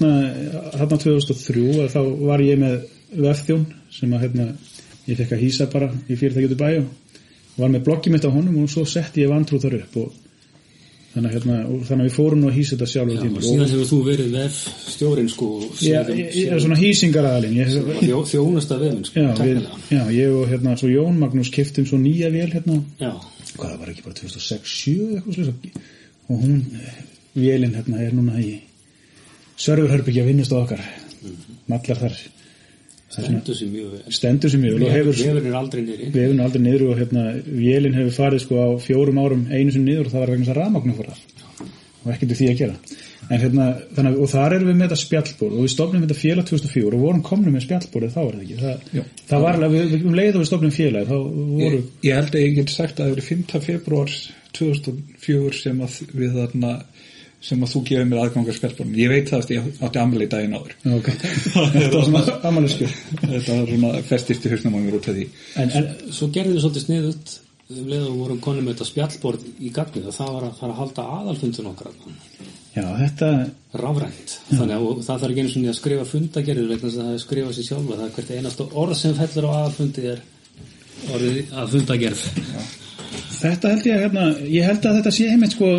2003 þá var ég með vefþjón sem að ég fekk að hýsa bara í fyrirtæki út í bæ og var með bloggið mitt á honum og svo setti ég vantrú þar upp og þannig að við fórum nú að hýsa þetta sjálfur tíma. Og síðan hefur þú verið vefstjórinn sko. Ég er svona hýsingaraðalinn. Þjónusta vefinn sko. Já, ég og svo Jón Magnús keyptum svo nýja vél Já. Hvað það var ekki bara 2006-07 eitthvað slús og hún, vélinn er núna í serverherbergi að vinnast á okkar. Mallar þar. Stendur sér mjög vel og vefurinn er aldrei niður og vélinn hefur farið sko á 4 árum einu sinni niður og það var vegna þess að rafmagn fór og ekkert því að gera en og þar erum við með þetta spjallborð og við stofnum þetta félag 2004 og vorum komnum með spjallborðið þá var það ekki það var alveg, við leið og við stofnum félag þá voru ég held að ég get sagt að það verið 5. febrúar 2004 sem að við sem að þú gefur mér aðgangar spjallborðinu. Ég veit það að ég átti afmæli daginn áður. Okay. Þetta var svona afmælisgjöf. Þetta var svona festist í hausnum á mér út af því. En svo gerði við svolítið sniðut leið og vorum konum með þetta spjallborð í gagnið og það var að fara að halda aðalfundun okkar. Já, þetta rafrænt. Þannig að það þarf ekki einu sinni að skrifa fundagerðir vegna þess að það er skrifa sér sjálfa. Það er hvert einasta orð sem fellur á aðalfundi er orðið að fundagerð. Þetta held ég held að þetta sé einmitt sko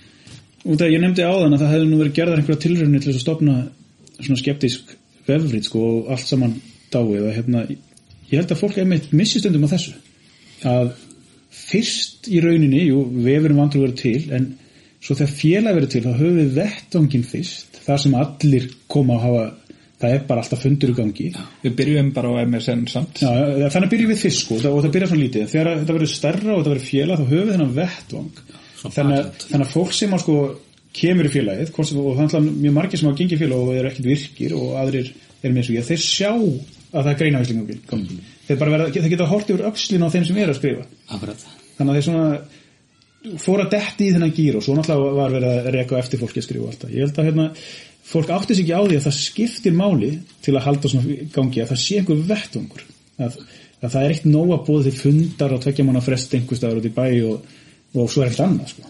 út af ég nefndi áðan að það hefði nú verið gerðar einhverja tilraunir til að stofna svona skeptísk vefrit sko og allt saman dáið og ég held að fólk einmitt missi stundum á þessu að fyrst í rauninni, vefurinn vantur verið til en svo þegar félag verið til þá höfum við vettvanginn fyrst þar sem allir koma að hafa það er bara alltaf fundur í gangi. Við byrjum bara á MSN samt. Já, þannig byrjum við fyrst sko og það byrjar svona lítið þegar þetta verið stærra og þetta verið félag þá höfum við þennan vettvang þannig að fólk sem sko kemur í félagið og það er mjög margir sem hafa gengið félag og eru ekkert virkir og aðrir eru með svo þeir sjá að það er greinavísling þeir geta horft yfir öxlin á þeim sem eru að skrifa. Akkurat. Þannig að þeir svona fóru að detti í þennan gír og svo náttúrulega var verið að reka eftir fólki að skrifa alltaf. Ég held að fólk átti sig ekki á því að það skiptir máli til að halda svona gangi að það sé einhver vettvangur að það er eitt nóg að búið til fundar og 2 mánaða frest einhvers staðar út í bæ og svo er ekkert annað sko.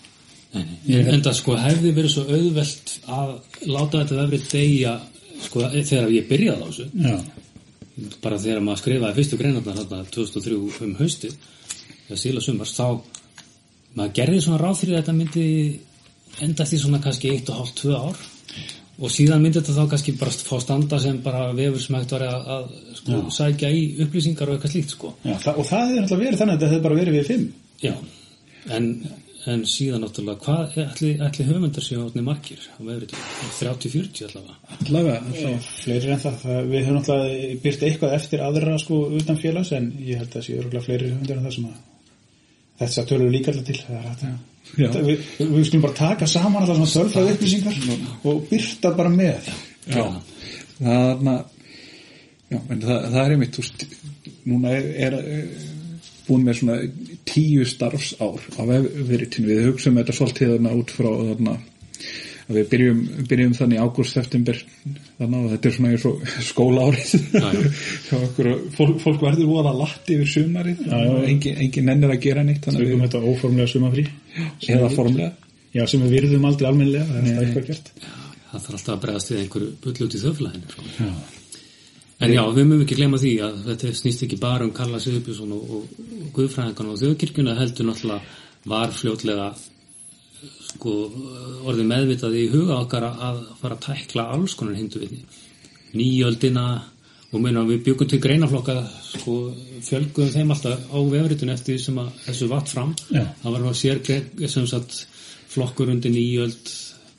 En það sko hefði verið svo auðvelt að láta þetta vefrið deyja sko þegar ég byrjaði á þessu. Já. Bara þegar maður skrifaði fyrstu greinarnar þarna 2003 haustið eða síðla sumars þá maður gerði svona ráð fyrir að þetta myndi enda því svona kannski 1,5-2 ár og síðan myndi þetta þá kannski bara fá standa sem bara vefur sem hægt var að sko sækja í upplýsingar og eitthvað slíkt sko. Já, og það hefði náttúrulega verið þannig að þetta hefði bara verið við 5. Já, en síðan náttúrulega hvað ætli höfundar séu átni margir á vefriti 30-40 allavega fleiri en það við höfum náttúrulega byrt eitthvað eftir aðra sko utan félags en ég held að séu örugglega fleiri höfundar en það sem að þess að tölur líka alltaf til það er þetta við skulum bara taka saman alltaf svona tölfræði upplýsingar og byrta bara með en það er einmitt núna er búin með svona 10 starfsár á vefritinu við hugsaum þetta svolítið út frá að við byrjum þannig ágúst, september þannig að þetta svona eins og skólaárið fólk verður voða latti yfir sumarið engin nennir að gera neitt þannig að þetta óformlega sumarfrí eða formlega sem við virðum aldrei almennilega það er eitthvað gert það þarf alltaf að bregðast við einhverju bullu út í þjóðfélaginu sko. En já, við mögum ekki gleyma því að þetta snýst ekki bara Karla Sigurbjörnsson og guðfræðingarna og þjóðkirkjuna heldur náttúrulega var fljótlega sko orðið meðvitað í huga okkar að fara að tækla alls konar hindurvitni nýjöldina og meina við byggum til greinaflokka sko fjölguðum þeim alltaf á vefritun eftir sem að þessu vatt fram það var að sér sem sagt flokkur undir nýjöld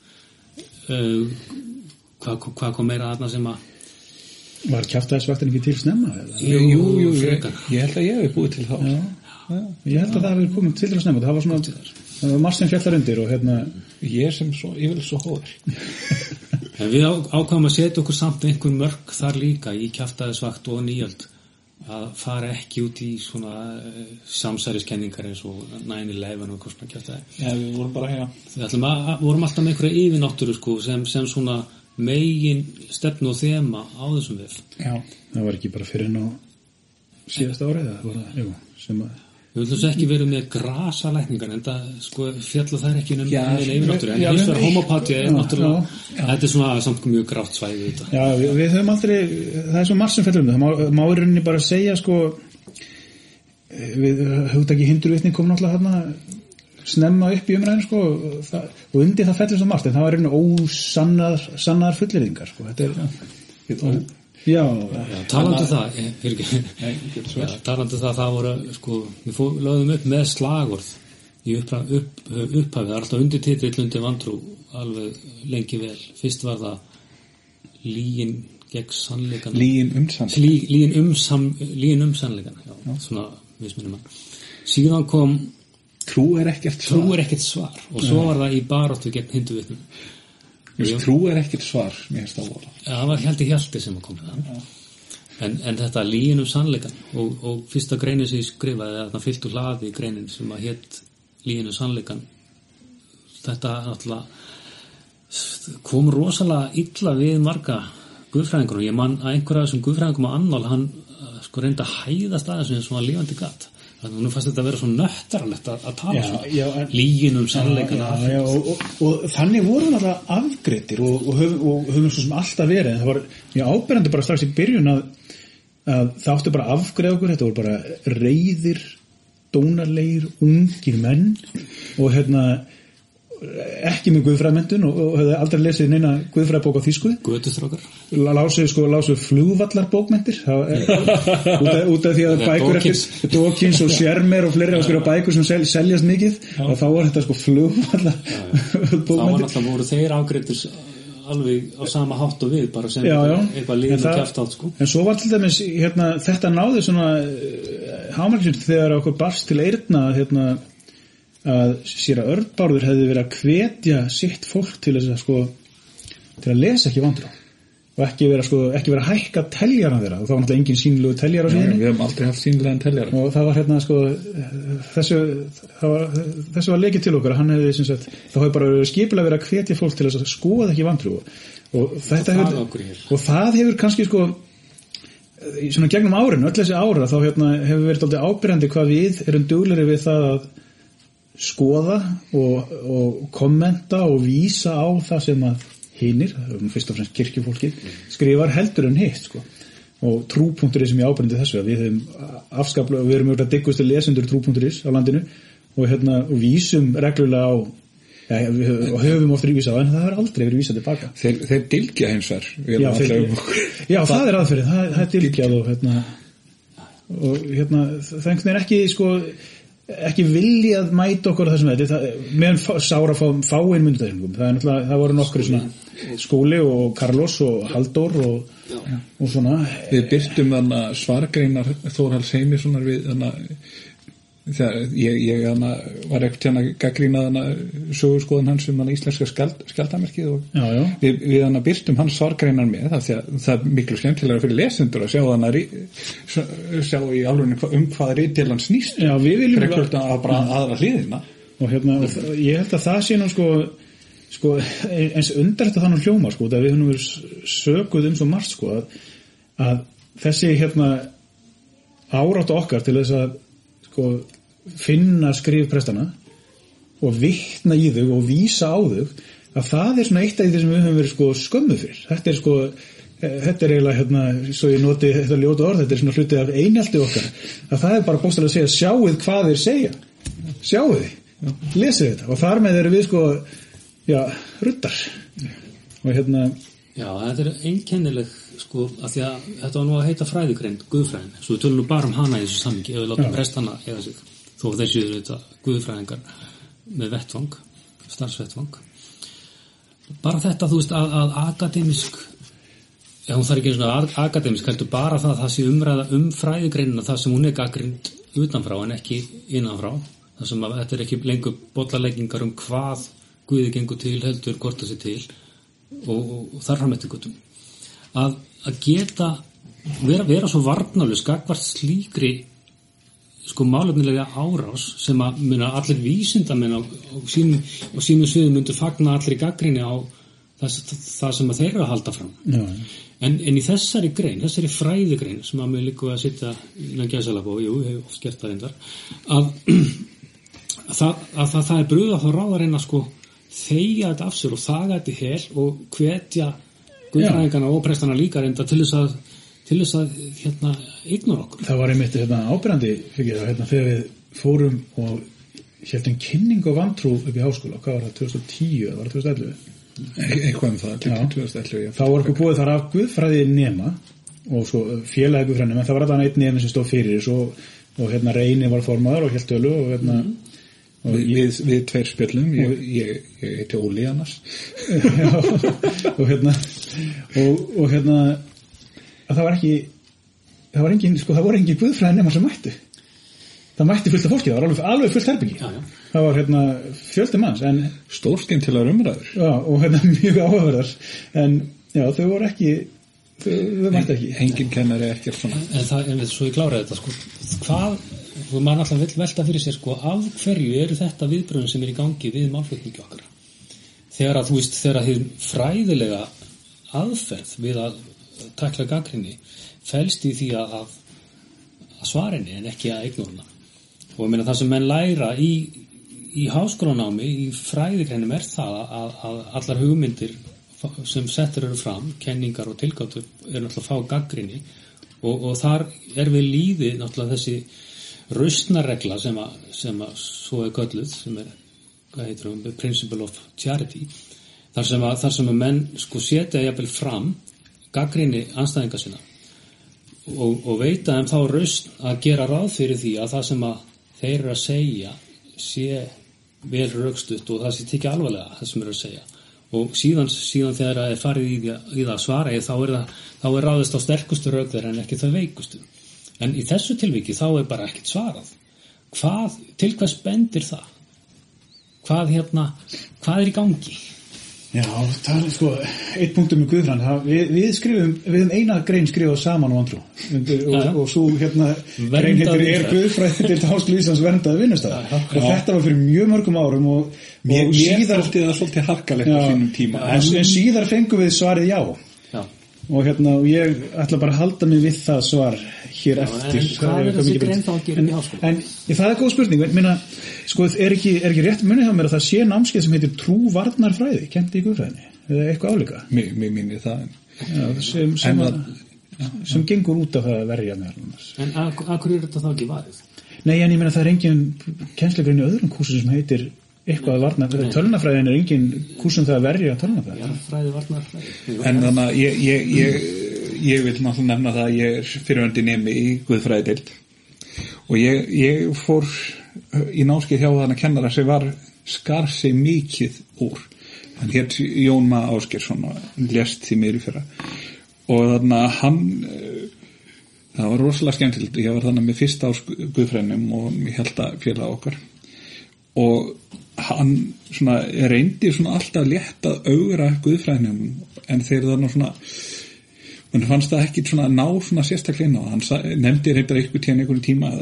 hvað kom meira þarna sem að var kjaftaðisvaktin ekki til snemma? Jú, ég held að ég hef búið til þá ég held að það hefur komið til snemma það var svona, það var margt sem fjallar undir og ég sem svo, ég vil svo hóður en við ákvæmum að setja okkur samt einhver mörk þar líka í kjaftaðisvakt og nýjöld að fara ekki út í svona samsæriskenningar eins og 9/11 og svona kjaftaði við vorum bara vorum alltaf með einhverja yfirnáttúru sko, sem svona megin stefnu og þema á þessum við það var ekki bara fyrir inn á síðasta árið sem að við viljum ekki verið með grasalækningar en það sko fjalla þær ekki yfirnáttúru en hins vegar homopatía er náttúrulega þetta er svona samt mjög grátt svæði við höfum aldrei það er svo margt sem fellur það má í rauninni bara segja sko við hugtaki hindurvitning kom náttúrulega hérna snemma upp í umræðinu sko og undir það fellur svo margt en það var rauninni ósannar fullyrðingar sko talandi það voru sko við lögðum upp með slagorð í upphafi það er alltaf undirtitill undir vantrú alveg lengi vel fyrst var það lygin gegn sannleikan lygin sannleikan svona mismunum síðan kom trú er ekkert svar og svo var það í baráttu gegn hindurvitnum trú er ekkert svar mér finnst það voru það var Hjalti sem kom með það en þetta lygin sannleikan og fyrsta greinin sem ég skrifaði það fylgdu hlaði í greinin sem að hétt lygin sannleikan þetta alltaf kom rosalega illa við marga guðfræðingur og ég man að einhverja þessum guðfræðingum á annál hann sko reyndi að hæðast aðeins eins og hann lifandi gatt þannig að nú fannst þetta að vera svo nöttaralegt að tala svona lygin sannleikana og þannig voru alltaf afgreiddir og höfum svo sem alltaf verið en það var mjög áberandi bara strax í byrjun að það áttu bara að afgreida okkur þetta voru bara reiðir dónarlegir, ungir menn og ekki með guðfræðmenntun og hefði aldrei lesið neina guðfræðbók á þýsku lásu flugvallarbókmenntir út af því að bækur eftir Dawkins og Shermer og fleiri að skrifa bækur sem seljast mikið og þá var þetta sko flugvallarbókmenntir þá var alltaf voru þeir ágreitir alveg á sama hátt og við bara sem eitthvað liðin og kjæft átt sko en svo var til dæmis þetta náði svona hámarksins þegar okkur barst til eyrna að séra Örnbárður hefði verið að hvetja sitt fólk til að lesa ekki vantrú og ekki vera að hækka teljara þeirra og það var náttúrulega engin sýnilegu teljara á síðan við hefum aldrei haft sýnilegan teljara og það var þessu var leikið til okkur að hann hefði þá hefði bara skipulega verið að hvetja fólk til að skoða ekki vantrú og það hefur kannski svona gegnum árinu öll þessi ára þá hefur verið dálítið ábyrjandi hvað við erum duglegri við það að skoða og kommenta og vísa á það sem að hinir, fyrst og fremst kirkjufólki skrifar heldur en hitt sko. Og trú.is sem ég ábyrndi þessu að við höfum afskaplega, við erum auðvitað diggustu lesendur trú.is á landinu og vísum reglulega á og höfum oft vísað á en það hefur aldrei verið vísað tilbaka þeir dylgja hins vegar það er aðferðin, það er dylgjað og það er ekki ekki viljað mæta okkur á þessum meðan sára fáinn myndaðingum það voru nokkru svona Skúli og Carlos og Halldór og svona við byrtum þarna svargreinar Þórhalls Heimissonar við þarna þegar ég var ekkert að gagnrýna sögurskoðun hans íslenska skjaldarmerkið og við byrtum hans svargreinar með það er miklu skemmtilega fyrir lesendur að sjá í alveg hvað ritdelan snýst við viljum bara aðra hliðina og ég held að það sé nú sko, eins undir þetta þannig hljóma, sko, það við höfum verið sökuð svo margt, sko, að þessi, áráttu okkar til þess að, sko, finna skrif prestana og vitna í þau og vísa á þau, að það svona eitt af því sem við höfum verið, sko, skömmu fyrir. Þetta eiginlega, svo ég noti þetta ljóta orð, þetta svona hluti af einhaldi okkar, að það bara bókstaflega að segja, sjáuð hvað þeir segja, sjáuð þið, lesið þetta, og þar með erum við, sko, ruddar, og Já, þetta einkennileg, sko, að því að þetta var nú að heita fræðigreind, guðfræðin, svo við tölum nú bara hana í þessu samhengi, ef við látum prestana eiga sig, þó þessi þetta guðfræðingar með vettvang, starfsvettvang. Bara þetta, þú veist, að akademisk, hún þarf ekki svona akademisk, heldur bara það sé umræða fræðigreinina, það sem hún gagnrýnd utanfrá en ekki innanfrá, það sem að þetta ekki lengur bollaleggingar hvað Guði gengur til, heldur hvort það sé til og þar fram eftir gutum. Að geta vera svo varnarlaus gagnvart slíkri, sko, málefnilega árás sem að allir vísindamenn á sínum sviðum myndu fagna allir í gagnrýni á það sem að þeir eru að halda fram. Já. En í þessari grein, þessari fræðigrein sem að mér líka að sitja innan gæsalapa og jú, hef oft gert það reyndar, að það brugð að þá ráða reyna, sko, þegja þetta af sér og þaga þetta hel og hvetja guðfræðingana og prestana líka reynda til þess að ignora okkur. Það var einmitt ábyrjandi þegar við fórum og héldum kynning og vantrú upp í háskóla, hvað var það, 2010 eða var það 2011? Eitthvað það, 2011. Þá var okkur búið þar af guðfræði nema og svo félagi guðfræði nema, það var alltaf einn nemi sem stóð fyrir og Reyni var formaður og hélt tölu og við tveir spjöllum, ég heiti Óli annars. Já, og að það var engin guðfræði nema sem mættu. Það mætti fullt af fólki, það var alveg fullt herbyggi. Já. Það var fjöldi manns, en stórskemmtilegar umræður. Já, og mjög áhugaverðar, en já, þau voru ekki, þau mætti ekki. Engin kennari ekkert svona. En það er svo ég kláraði þetta, sko, og maður alltaf vill velta fyrir sér, sko, af hverju eru þetta viðbröðin sem í gangi við málflutningi okkar? Þegar að, þú veist, þegar að fræðilega aðferð við að takla gagnrýni felst í því að svarinni en ekki að ignora. Og ég meina það sem menn læra í háskólanámi, í fræðigreinum það að allar hugmyndir sem settur eru fram, kenningar og tilgátur eru náttúrulega að fá gagnrýni og þar við líði náttúrulega þessi rausnarregla sem að svo kölluð, sem hvað heitir principle of charity, þar sem að menn, sko, setja jafnvel fram gagnrýni andstæðinga sinna og veita þeim þá rausn að gera ráð fyrir því að það sem að þeir eru að segja sé vel rökstutt og það sé tekið alvarlega það sem eru að segja og síðan þegar það er farið í það að svara þá er ráðist á sterkustu rök þeirra en ekki þau veikustu. En í þessu tilviki þá er bara ekkert svarað. Til hvers bendir það? Hvað er í gangi? Já, það er sko eitt punktur með Guðfræn, við eina grein skrifað saman á vantrú og svo grein heitir Guðfræði til Háskóla Íslands verndaði vinnustæða og þetta var fyrir mjög mörgum árum og síðar þótti það svolítið harkalegt á sínum tíma en síðar fengum við svarið já. Og ég ætla bara að halda mig við það svar hér eftir. En hvað er þessi grein þá að gera í háskóla? En það er góð spurning, sko, er ekki rétt munið hjá mér að það sé námskeið sem heitir trúvarnarfræði, kennt í guðfræðinni, eða eitthvað álíka? Mér minnir það. Já, sem gengur út af það að verja með alveg. En af hverju er þetta þá ekki varið? Nei, en ég meina það er engin kennslugrein í öðrum kúrsum sem heitir eitthvað að varna, tölnafræðin er engin kúrsum það að verja tölnafræði. Já, fræði varnarfræði. En þannig að ég vil náttúrulega nefna það að ég er fyrirvændi nemi í guðfræðideild og ég fór í námskeið hjá þannig kennara sem skar sig mikið úr. Hann hét Jón Ma Ásgeirsson og lést því mér í fyrra og þannig að það var rosalega skemmtilegt. Ég var þannig með fyrsta árs guðfræðinum og ég held að félag okkar og hann svona reyndi svona alltaf létt að augra guðfræðinum en þeir þannig svona mann fannst það ekki svona ná svona sérstaklega inn á hann nefndi reyndar einhvern tíma að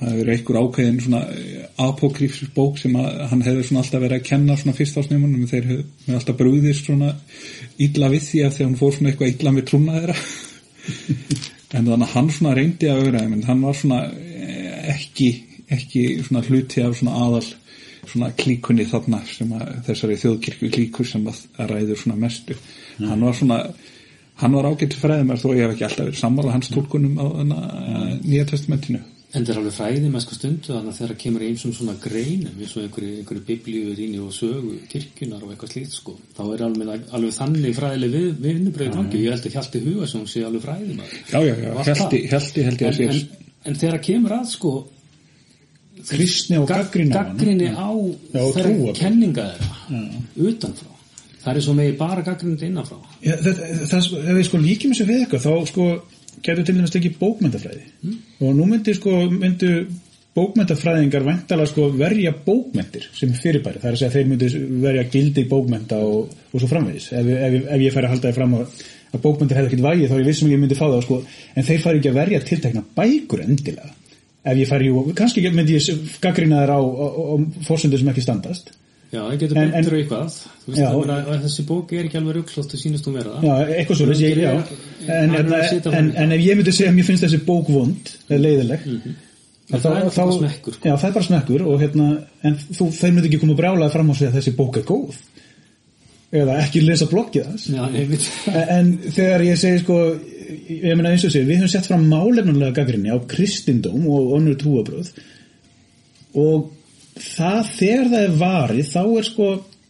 það er einhver ákveðin svona apókrýfs bók sem að hann hefur svona alltaf verið að kenna svona fyrstásnemunum, þeir hefur alltaf brugðist svona illa við því að þegar hann fór svona eitthvað illa með trúna þeirra en þannig að hann svona reyndi að vera, en hann var svona ekki svona hluti af svona aðal svona klíkunni þarna sem að þessari þjóðkirkju klíkur sem að ræður svona mestu. Hann var ágætt fræðimær þó ég hef ekki alltaf verið sammála hans túlkunum á Nýja testamentinu. En það er alveg fræðimæsku stundu þannig að þegar kemur einsum svona greinum eins og einhverju biblíurýni og sögu kirkjunar og eitthvað slíkt sko. Þá er alveg þannig fræðileg vinnubröð gangi. Ég held að Hjalti Hugason sé alveg fræðimær. Já, Hjalti held ég að sé. En þegar kemur að sko kristni og gagnrýni á þeirra kenninga þeirra utanfrá. Það er svo megin bara gagnrýnið innanfrá. Já, ef við sko líkjum þessu við eitthvað, þá sko getur til dæmis ekki bókmenntafræði. Og nú myndu bókmenntafræðingar væntanlega sko verja bókmenntir sem fyrirbæri. Það er að segja að þeir myndu verja gildi bókmennta og svo framvegis. Ef ég færi að halda þér fram að bókmenntir hefði ekkert vægi, þá er ég vissum ég myndi fá það sko, en þeir færi ekki að verja tiltekna bækur endilega. Ef ég færi, kannski myndi ég gagnrýna þær á forsendur sem ekki standast. Já, það getur betur eitthvað. Þú veist að þessi bók er ekki alveg rugglótt, þú sínist þú vera það. Já, eitthvað svo, en ef ég myndi segja að mér finnst þessi bók vond, eða leiðileg, það er bara smekkur. Já, það er bara smekkur, og en þeir myndi ekki koma brjálaði fram og segja að þessi bók er góð. Eða ekki lesa bloggið þess. Já, ég veit. En þegar ég segi sko, ég meina eins og segja, við höfum sett fram málefnalega gagnrýni á kristindóm og önnur trúarbrögð, og þegar það er varið þá er sko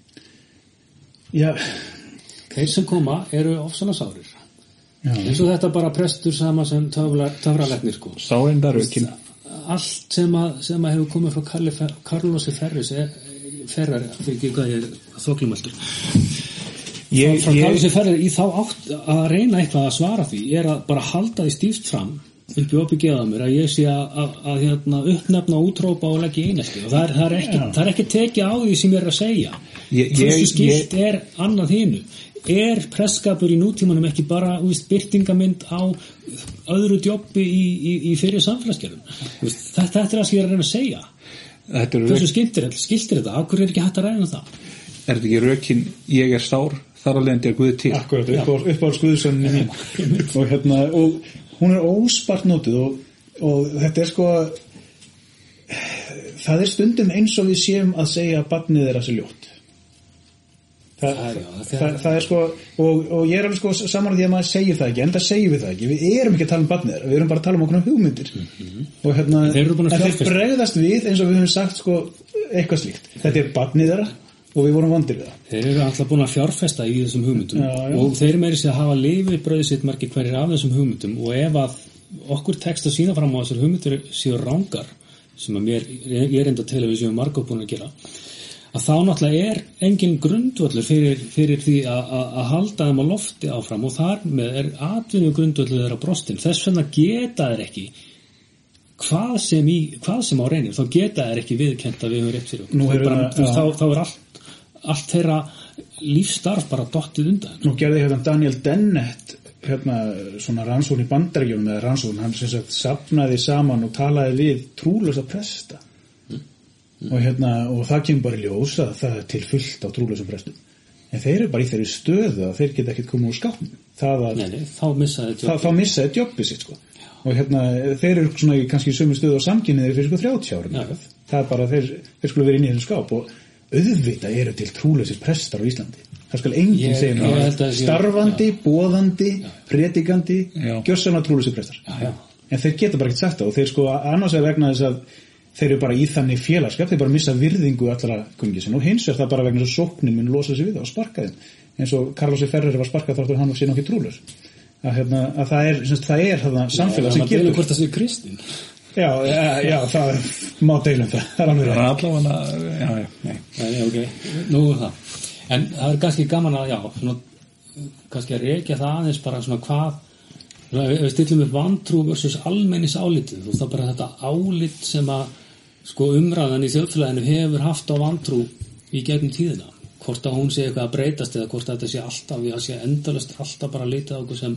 þeir sem koma eru ofsana sárir eins og þetta bara prestur sama sem töfralæknir sko. Sárindarökin allt sem að hefur komið frá Carlosi Ferrer fyrir ekki hvað ég er þoklumæltur frá Carlosi Ferrer í þá átt að reyna eitthvað að svara því er að bara halda því stíft fram upp í opið geða mér að ég sé að uppnefna útrópa og leggja einelti og það er ekki tekið á því sem ég er að segja þessu skilt er annað hinu er prestskapur í nútímanum ekki bara birtingamind á öðru djobbi í fyrir samfélagsgerðum þetta er það sem ég er að reyna að segja þessu skiltir þetta af hverju er ekki hægt að ræða það er þetta ekki rökin ég er sár þar að lendi að Guði til akkurat upp á skuðsönni mín og hún er óspart notuð og þetta er sko það er stundum eins og við séum að segja að barnið er að sé ljótt það er sko og ég er alveg sko saman því að maður segir það ekki en það segir við það ekki, við erum ekki að tala um barnið þeirra, við erum bara að tala um okkur hugmyndir og en það bregðast við eins og við höfum sagt sko eitthvað slíkt, þetta er barnið þeirra og við vorum vondir við það. Þeir eru alltaf búin að fjárfesta í þessum hugmyndum og þeir meiri sig að hafa lifið bröðið sitt margir hverjir af þessum hugmyndum og ef að okkur tekst að sína fram á þessar hugmyndur séu rangar sem að ég er enda til að við séum margir búin að gera að þá náttúrulega er engin grundvöllur fyrir því að halda þeim á lofti áfram og þar með er atvinnu grundvöllur þeirra brostin. Þess vegna geta þeir ekki hvað sem á reynir þá geta þeir ekki viðurkennt að við höfum rétt fyrir okkur. Þá er allt þeirra lífstarf bara dottið undan. Nú gerði Daniel Dennett svona rannsókn í Bandaríkjunum eða rannsókn, hann sem sagt safnaði saman og talaði við trúlausa presta og það kemur bara í ljós að það er til fullt á trúlausum prestum en þeir eru bara í þeirri stöðu að þeir geta ekkert komið úr skápnum þá missaði jobbið sitt sko. Og þeir eru svona í kannski sömu stöðu á samkynniðir fyrir 30 árum það er bara þeir skulle vera inn í þessu skáp og auðvitað eru til trúlausir prestar á Íslandi það skal enginn segja starfandi, boðandi, predikandi gjörsamlega trúlausir prestar en þeir geta bara ekkert sagt það og þeir sko annars er vegna þess að þeir eru bara í þannig félagskap þeir bara missa virðingu allra kungisinn og hins er það bara vegna þess að sóknin mun losa sig við það og sparka þeim eins og Carlosi Ferrer var sparkað þáttur hann og sé nokkið trúlaus að það er samfélag sem getur hvort það sé kristinn Já, það má deilum það er alveg okay. Nú það en það er kannski gaman að kannski að rekja það aðeins bara svona hvað við stillum upp vantrú versus almennis álitið þú veist það bara þetta álit sem að sko umræðan í þjóðfélaginu hefur haft á vantrú í gegnum tíðina hvort að hún sé eitthvað að breytast eða hvort að þetta sé alltaf við að sé endalaust alltaf bara litið á okkur sem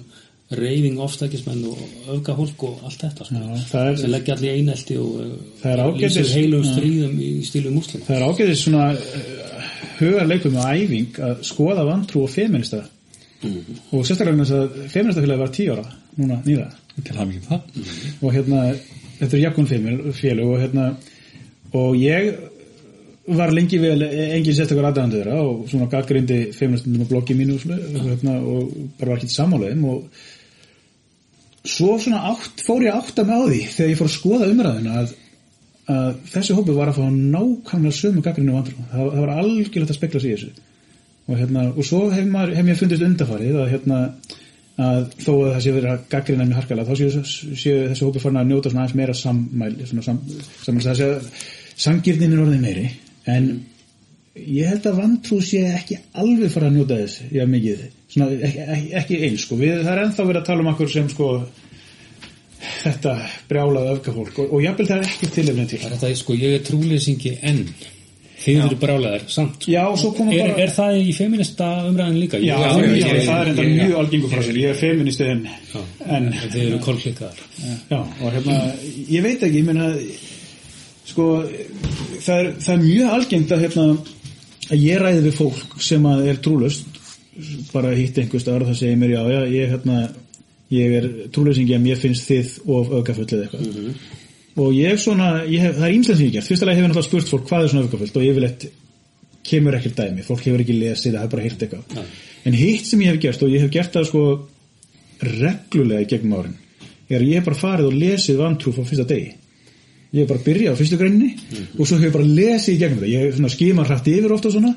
reyfing ofstækismenn og öfgafólk og allt þetta sko. Sem leggja allir einelti og lýsir heilum stríðum í stílu múslim. Það ágætis svona hugarleikum og æfing að skoða vantrú og feminista og sérstaklega þess að feministafélagi var 10 ára núna nýra til hafa ekki það og þetta jafnvel félög og ég var lengi vel engin sérstakur aðdæðandi þeirra og svona gagnrýndi feministundum á bloggi mínu og bara var ekki sammálaðum og svo svona fór ég að átta mig á því þegar ég fór að skoða umræðina að þessi hópur var að fá nákvæmlega sömu gagnrýni og vantrú. Það var algjörlega að spekla sig í þessu og svo hef mér fundist undanfarið að þó að það sé verið að gagnrýna mér harkalega þá séu þessi hópur farin að njóta svona aðeins meira sammæli þessi að sanngirnin orðin meiri en ég held að vantrú sé ekki alveg fara að njóta þess mikið, svona ekki eins sko. Það er ennþá verið að tala okkur sem sko þetta brjálaða öfgafólk og jafnvel það ekki tilefni til. Þetta sko, ég trúleysingi enn þið eru brjálaðar samt. Já, svo er það í feminista umræðin líka? Já, það er enda mjög algengur frá sér. Ég er feministi en þið eru kolklikaðar. Já, og ég veit ekki, ég meina sko, það er mjög algengt að ég ræði við fólk sem er trúlaust bara hitt einhvers staðar og það segir mér já, ég er trúleysingi að mér finnst þið of öfgafull eða eitthvað og það er ýmislegt sem ég gert. Fyrsta lagi hefur náttúrulega spurt fólk hvað er svona öfgafullt og yfirleitt kemur ekkert dæmi, fólk hefur ekki lesið það hefur bara heyrt eitthvað en hitt sem ég hef gert og ég hef gert það sko reglulega í gegnum árin ég hef bara farið og lesið vantrú frá fyrsta degi. Ég hef bara byrjað á fyrstu greininni og svo hef ég bara lesið í gegnum það. Ég hef skimað hratt yfir ofta og svona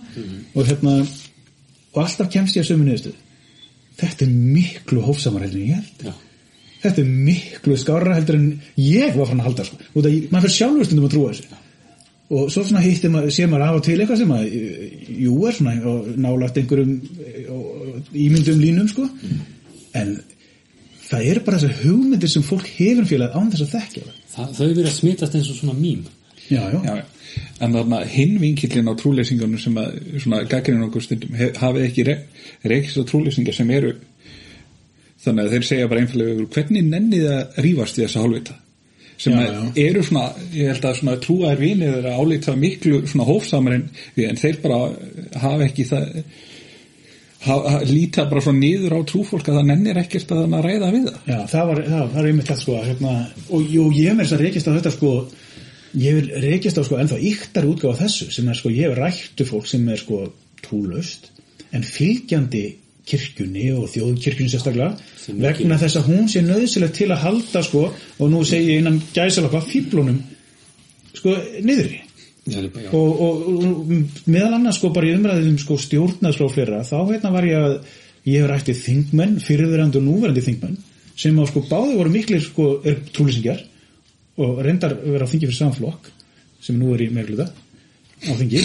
og alltaf kemst ég að sömu niðurstöðu. Þetta er miklu hófsamar heldur en ég held. Þetta er miklu skárra heldur en ég var fann að halda sko. Og maður fyrir sjálfur stundum að trúa þessu. Og svo svona sé maður af og til eitthvað sem að er svona nálægt einhverjum ímyndum línum sko. En það eru bara þessar hugmyndir sem fólk hefur félagið án þess að þekkja það. Þau verið að smitast eins og svona mím. Já. En þarna hinn vinkillin á trúleysingunum sem að svona gagnrýna okkur stundum hafið ekki rekist á trúleysingar sem eru þannig að þeir segja bara einfallega hvernig nennið að rífast í þessa hálfvita sem eru svona, ég held að svona trúaðir vinir þeirra álíta miklu svona hófsamar en þeir bara hafa ekki það líta bara svona niður á trúfólk að það nennir ekkert að ræða við það. Já, það var einmitt það sko og ég mér þess að rekist á þetta sko ég vil rekist á sko ennþá yktar útgáfa þessu sem sko ég hef rættu fólk sem sko trúlaust en fylgjandi kirkjunni og þjóðkirkjunni sérstaklega vegna þess að hún sé nauðsynlegt til að halda sko og nú segi ég innan gæsalappa fíflunum sko niðri og meðal annars sko bara í umræðum sko stjórnarskrá og fleira þá var ég hef rætti þingmenn fyrirverandi og núverandi þingmenn sem á sko báði voru miklir sko trúleysingjar og reyndar vera á þingi fyrir samflokk sem nú í meirihluta á þingi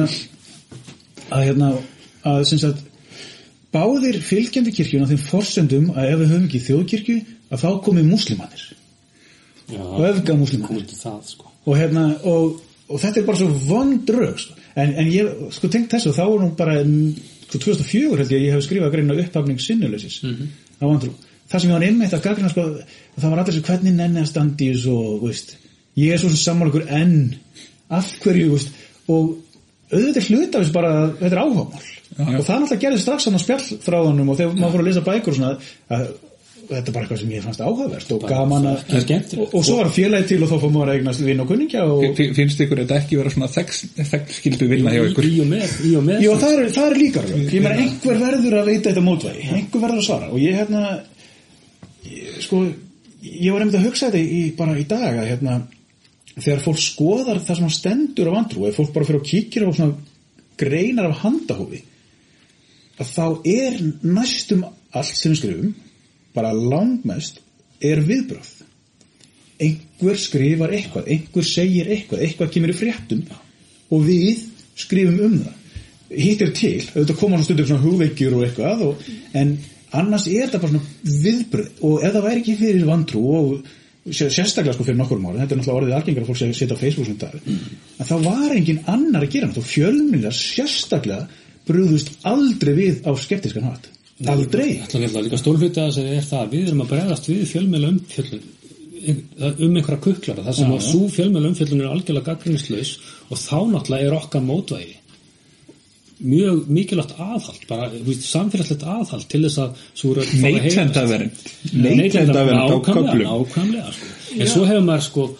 að sem sagt báðir fylgjandi kirkjuna þeim forsendum að ef við höfum ekki þjóðkirkju að þá komi múslimanir og öfga múslimanir sko. og þetta er bara svo vond rök sko. en ég sko tengt þessu þá var nú bara 2004 held ég hef skrifað greina upphafning sinnuleysis á vantrú. Það sem ég var einmitt að gagnrýna sko, það var allir sem hvernig nenni að standi í þessu og ég er svo sem sammála en af hverju og auðvitað hluta af þessu bara þetta er áhugamál og það náttúrulega gerði strax hann á spjallþráðunum og þegar maður fór að lesa bækur og svona að þetta er bara eitthvað sem ég fannst áhugavert og gaman og svo var félagi til og þá fór maður að eignast vinn og kunningja Finnst ykkur þetta ekki vera svona þekkskildu vilna hjá ykkur? Í og með Jó, það er líka ég meina einhver verður að veita þetta mótvægi einhver verður að svara og ég ég var einmitt að hugsa þetta bara í dag að þegar fólk skoðar það sem stendur á vantrú ef fólk bara fyrir að kíkja á svona greinar af handahófi að þá næstum allt sem við skrifum bara langmest viðbrögð einhver skrifar eitthvað einhver segir eitthvað kemur í fréttum og við skrifum það hitt til, auðvitað koma stundum svona hugveikjur og eitthvað en annars þetta bara svona viðbröð og ef það væri ekki fyrir vantrú og sérstaklega sko fyrir nokkurum ára þetta er náttúrulega orðið algengar að fólk setja á Facebook sem dag en þá var engin annar að gera þetta og fjölmiðlar sérstaklega brugðust aldrei við á skeptískan hátt Aldrei. Líka stórhluti að þessi það að við erum að bregðast við fjölmiðla umfjöllun einhverja kuklara þar sem að sú fjölmiðla umfjöllun algjörlega gagnrýnislaus og þá náttúrulega okkar mótvægi mjög mikilvægt aðhald bara samfélagslegt aðhald til þess að neytendavernd á köflum nákvæmlega en svo hefur maður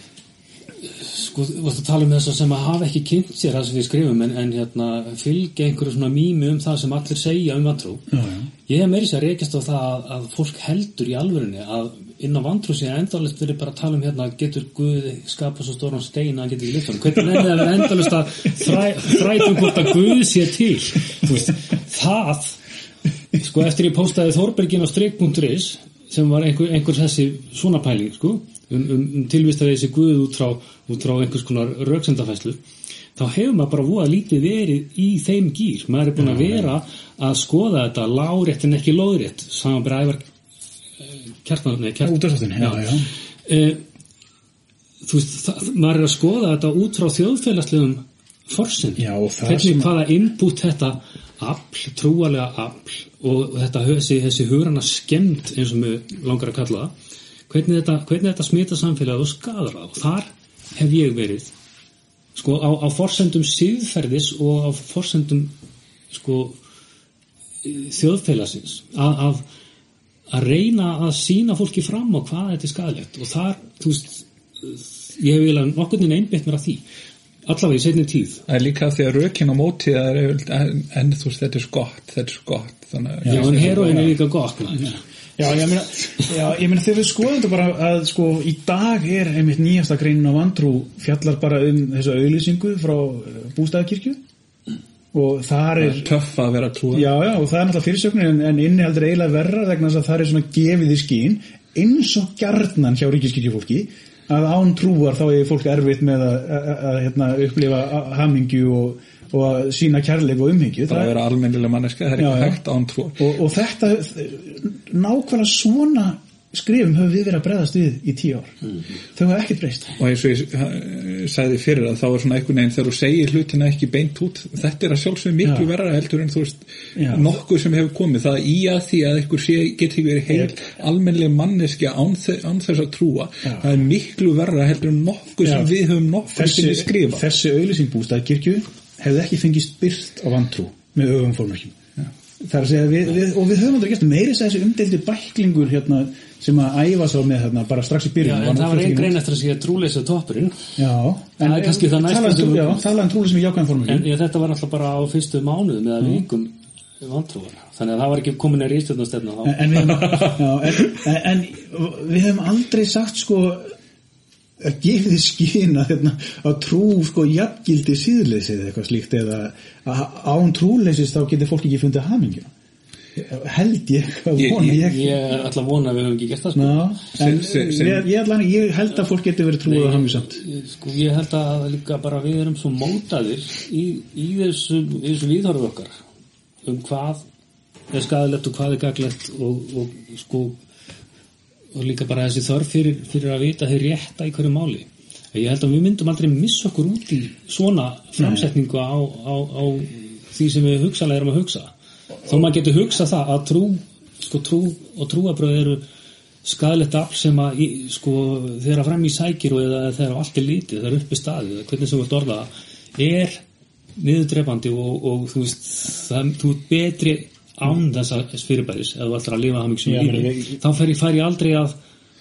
þú tala þess sem að hafa ekki kynnt sér það sem við skrifum en fylgja einhverju svona mými það sem allir segja vantrú ég hef meiri sér rekist á það að fólk heldur í alvörunni að inn á vantrú sé endalist verið bara að tala getur Guð skapað svo stóran stein að hann getur ekki lyft honum hvernig það verið endalist að þrætum hvort að Guð sé til það eftir ég postaði Þórbergin á strik.is sem var einhver þessi svona pæling tilvist að þessi Guð út frá einhvers konar röksendafæslu þá hefur maður bara voða lítið verið í þeim gír maður búin að vera að skoða þetta lárétt en ekki lóðrétt saman bara Ævar Kjartansson maður að skoða þetta út frá þjóðfélagslegum forsendum hvernig hvaða input þetta afl, trúarlega afl og þetta þessi hugrana skemmt eins og við langar að kalla það hvernig þetta smita samfélagið og skadar það og þar hef ég verið á forsendum siðferðis og á forsendum þjóðfélagsins að reyna að sýna fólki fram á hvað þetta skadalegt og þar ég hef eiginlega nokkurn veginn einbeitt mér að því allavega í seinni tíð það líka því að rökin á móti en þetta er gott þannig en heroin líka gott ég meina þegar við skoðum þetta bara að í dag einmitt nýjasta greinin á vantrú fjallar bara þessa auglýsingu frá Bústaðakirkju og þar töff að vera trúar og það náttúrulega fyrirsögnin en innihaldur eiginlega verra vegna þess að það svona gefið í skín eins og gjarnan hjá ríkiskirkjufólki að án trúar þá fólk erfitt með að upplifa hamingju og að sína kærleik og umhyggju það er að vera almennilega manneska, það er ekki hægt án trú og þetta nákvæmlega svona skrifum höfum við verið að bregðast við í 10 ár þau hafa ekkert breyst og eins og ég sagði fyrir að þá er svona einhvern veginn þegar þú segir hlutina ekki beint út þetta er að sjálfsögðu miklu verra heldur en þú veist nokkuð sem hefur komið það í að því að einhver geti ekki verið heil almennilega manneskja án þess að trúa það er miklu verra heldur en nokkuð sem við höfum nokkuð sem við skrifa þessi auglýsing Bústaðakirkju hefði ekki fengist byrt á vantrú með öfum fórmerkjum það er að segja og við höfum aldrei gert meiri þessi umdeildi bæklingur sem að æfa svo með bara strax í byrjun en það var einn grein eftir að segja trúleysi toppurinn en kannski það næstu talaðan trúleysi með jákvæðan fórmerkjum en þetta var alltaf bara á fyrstu mánuðum eða vikum vantrúar þannig að það var ekki komin í ríkisstjórnarstefna en við höfum aldrei sagt að gefið þið skýna að trú jafngildi síðleysi eða eitthvað slíkt eða án trúleysis þá getur fólk ekki fundið hamingju held ég ætla að vona að við höfum ekki gert það ég held að fólk getur verið trúið og hamingjusamt ég held að líka bara við erum svo mótaðir í þessu viðhorfi okkar hvað er skaðilegt og hvað er gagnlegt og líka bara þessi þörf fyrir að vita þeir rétta í hverju máli ég held að við myndum aldrei missa okkur út í svona framsetningu á því sem við hugsalega erum að hugsa þó maður getur hugsað það að trú og trúarbröð eru skaðlegt afl sem að þeirra fram í sækir eða þeirra allt er lítið, það er uppi staðið hvernig sem við orða niðurdrepandi og þú veist þú er betri án þessa fyrirbæris eða þú ætlar að lifa hamingjusömu lífi þá fær ég aldrei að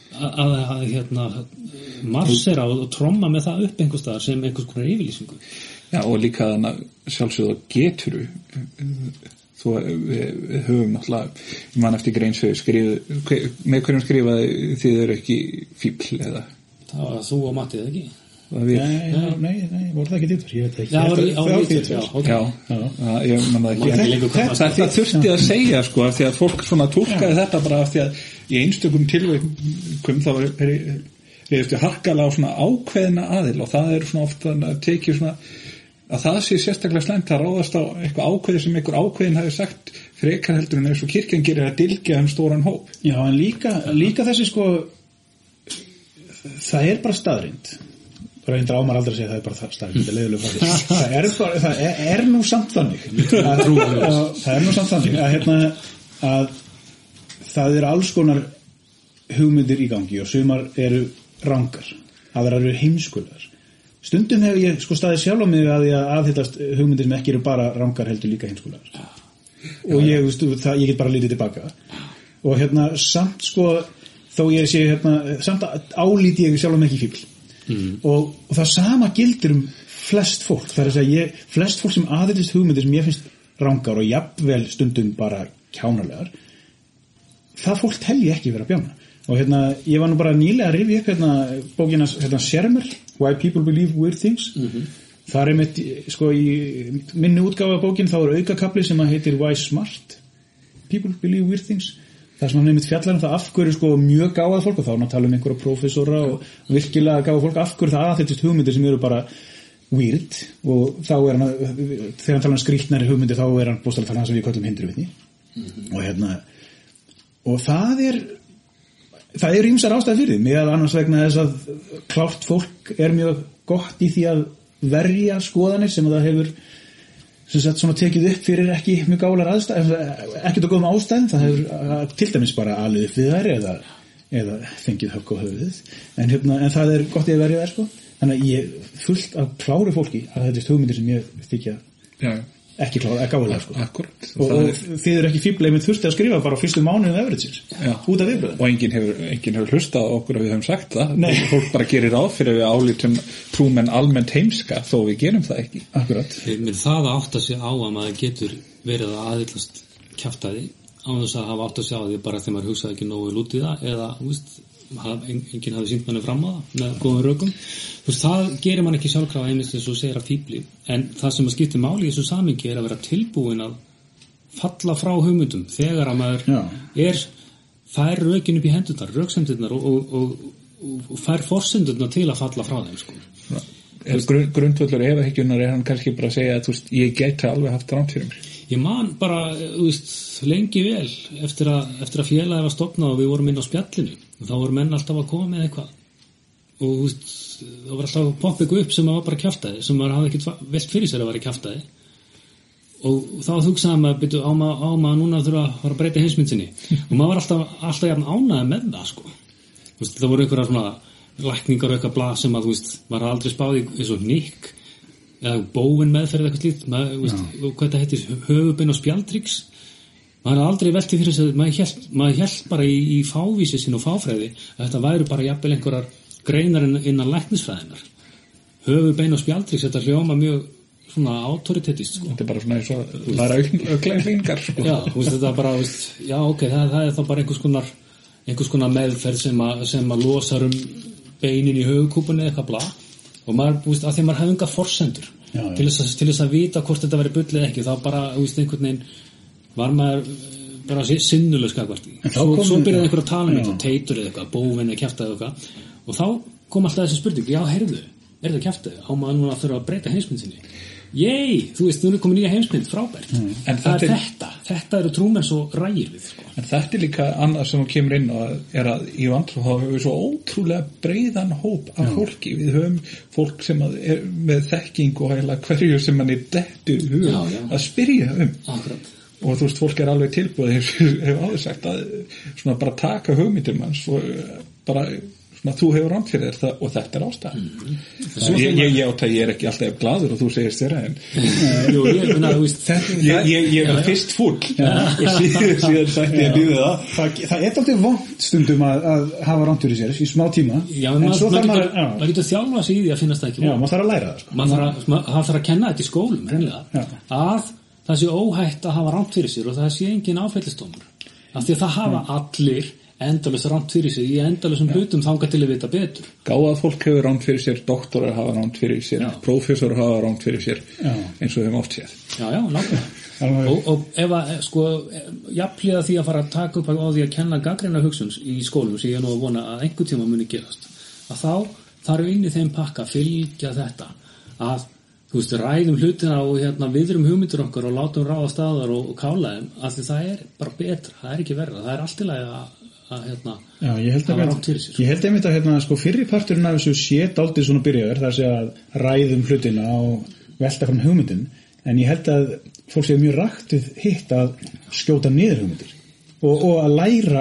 marsera og tromma með það upp einhvers staðar sem einhvers konar yfirlýsingu og líka þannig sjálfsögðu geturu við höfum náttúrulega mann eftir grein með hverjum skrifaði þið eru ekki fíbl eða það var þú og Matti eða ekki Nei, voru það ekki dýttur? Ég veit ekki. Ég manna ekki. Það þurfti að segja af því að fólk svona túlkaði þetta bara af því að í einstökum tilvikum þá reyðist ég harkalega á svona ákveðina aðil og það er svona oft að tekið svona að það sé sérstaklega slæmt að ráðast á eitthvað ákveði sem einhver ákveðin hafi sagt frekar heldur en eins og kirkjan gerir að dylgja stóran hóp. Já, en líka þessi það er bara staðrind. Reyndar ámar aldrei að segja það er bara staðrind, það er nú samt þannig. Það er nú samt þannig að að það alls konar hugmyndir í gangi og sumar eru rangar, aðrar eru heimskulegar. Stundum hef ég staðið sjálf á mig að ég aðhyllast hugmyndir sem ekki eru bara rangar heldur líka heimskulegar. Og ég get bara litið tilbaka. Og samt þó ég sé samt álít ég sjálf ekki fíbl. Og það sama gildir flest fólk. Það að segja, flest fólk sem aðhyllist hugmyndir sem ég finnst rangar og jafnvel stundum bara kjánalegar, það fólk tel ég ekki vera bjána. Og ég var nú bara nýlega að rifja upp bókina Shermer, Why People Believe Weird Things. Það mitt, í minni útgáfa bókin þá aukakafli sem heitir Why Smart People Believe Weird Things. Það sem hann einmitt fjallar það af hverju mjög gáðað fólk, og þá tala einhverja prófessora og virkilega gáðað fólk, af hverju það aðhyllist hugmyndir sem eru bara weird, og þá hann, þegar hann tala skrýtnari hugmyndir, þá hann bóstalega tala sem við köllum hindurvitni. Og það er ýmsar ástæður fyrir því, meðal annars vegna þess að klárt fólk mjög gott í því að verja skoðanir sem það hefur svona tekið upp fyrir ekki mjög gálar aðstæður, ekkert að góðum ástæðum, það hefur til dæmis bara alið upp við þær eða fengið högg á höfuðið, en það er gott í að verja þær þannig að ég fullt af kláru fólki að þetta hugmyndir sem ég þykja ekki klára, ekki gáðulega Akkurat. Og þið eru ekki fíbl þurfti að skrifa bara á fyrstu mánuðum Everettsins út af viðbröðum. Og enginn hefur hlustað á okkur að við höfum sagt það. Nei. Fólk bara gerir ráð fyrir að við álítum trúmenn almennt heimska þó við gerum það ekki. Akkurat. Mér það að átta sig á að maður getur verið að aðhyllast kjaftaði á þess að hafa átt að sjá því bara þegar maður hugsaði ekki nógu lútið það eða enginn hafði sýnt manni fram á það með góðum rökum. Það gerir mann ekki sjálfkrafa einmitt eins og segir að fíbli, en það sem að skiptir máli í þessu samhengi að vera tilbúin að falla frá hugmyndum þegar að maður fær rökin upp í hendurnar, röksemdirnar og fær forsendurnar til að falla frá þeim. Grundvöllur efahyggjunnar hann kannski bara að segja að ég geti alveg haft rangt fyrir mér. Ég man bara lengi vel eftir að félagið var stofnað og við vorum inn á spjallinu og þá voru menn alltaf að koma með eitthvað og það var alltaf að poppa eitthvað upp sem var bara kjaftaði, sem maður hafði ekkert velt fyrir sér að vera kjaftaði, og þá hugsaði maður á maður núna þurfa að fara að breyta heimsmyndinni og maður var alltaf jafn ánægður með það það voru einhverjar svona lækningar og eitthvað blað sem að maður aldrei spáði eins og nikk eða bóvin meðferð eitthvað slíkt, hvað þetta heitir, höfubein og spjaldriks. Maður aldrei velti fyrir þess að maður hélt bara í fávísi sín og fáfræði að þetta væru bara jafnvel einhverjar greinar innan læknisfræðinar. Höfubein og spjaldriks, þetta hljóma mjög svona autoritetist. Þetta er bara svona eins og læra auklingar. Já, þetta er bara, það er þá bara einhvers konar meðferð sem að losar beinin í höfukúpunni eitthvað blá. Og maður, að því maður hefði enga forsendur til þess að vita hvort þetta væri bull eða ekki, þá bara, einhvern veginn var maður bara sinnuleg skakvart í. Svo byrjaði einhver að tala um teitur eða eitthvað, bóvin eða kjaftaði eða eitthvað, og þá kom alltaf þessi spurning, heyrðu, er það kjaftaði? Á maður núna að þurfa að breyta heimsmynd sinni? Þú er komin nýja heimsmynd, frábært. En það er þetta eru trúmenn svo rægir við. En þetta er líka annað sem kemur inn og er að í vandrú þá höfum við svo ótrúlega breiðan hóp af fólki. Við höfum fólk sem er með þekking og heila hverju sem mann er dettur í hug að spyrja Akkurat. Og fólk er alveg tilbúið, hefur áður sagt að svona bara taka hugmyndum hans og bara svona þú hefur rangt fyrir þér og þetta er ástæðan. Ég er ekki alltaf glaður og þú segist þér en ég er fyrst fúll og síðan sætti ég lífið það er alltaf vont stundum að hafa rangt fyrir sér í smá tíma. Já, maður getur þjálfa sig í því að finnast það ekki. Já, maður þarf að læra það. Það þarf að kenna þetta í skólum hreinlega að það sé óhætt að hafa rangt fyrir sér og það sé engin áfellisdómur. Af því að það hafa allir endalaust rangt fyrir sér í endalausum hlutum þangað til að vita betur. Gáðað fólk hefur rangt fyrir sér, doktorar hafa rangt fyrir sér, prófessorar hafa rangt fyrir sér eins og þeim oft séð. Já, nákvæmlega. Og ef að jafnlega því að fara að taka upp á því að kenna gagnrýna hugsuns í skólum sem ég nú að vona að einhver tíma muni gerast, að þá þarf inn í þeim pakka að fylgja þetta að ræðum hlutina og viðrum hugmyndir okkar og látum ráða staðar og kála þeim, af því það er bara betra, það er ekki verra, það er allt í lagi að ég held einmitt að fyrri parturinn af þessu sé dálítið svona byrjaður, það sé að ræðum hlutina og velta fram hugmyndin, en ég held að fólk sé mjög ræktið hitt að skjóta niður hugmyndir. og að læra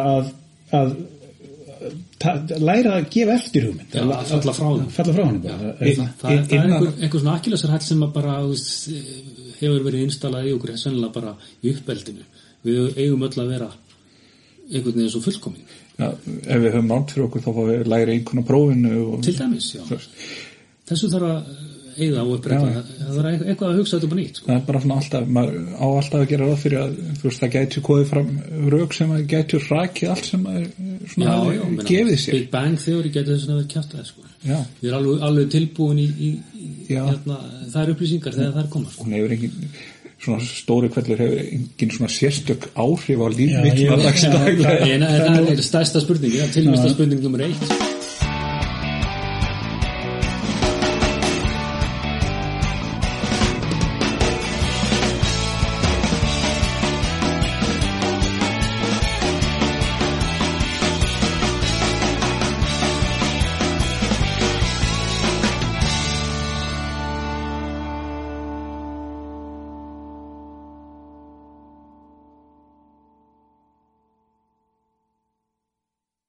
að gefa eftir hugmynd falla frá hann það er einhver svona akkilesarhæll sem að bara hefur verið installað í okkur sennilega bara í uppeldinu við eigum öll að vera einhvern veginn svo fullkomin ef við höfum nátt fyrir okkur þá fáum við læra einhvern á prófinu til dæmis, já þessu þarf að eyða og uppræta það er eitthvað að hugsa þetta bara nýtt það er bara svona alltaf, maður á alltaf að gera ráð fyrir að það gæti komið fram rök sem að gæti rakið allt sem að svona gefið sér Big Bang Theory gæti þess að vera kjartaði við erum alveg tilbúin í það er upplýsingar þegar það er koma hún hefur engin svona stóri kvellur hefur engin svona sérstök áhrif á líf mitt það er stærsta spurning tilvista spurning nummer 1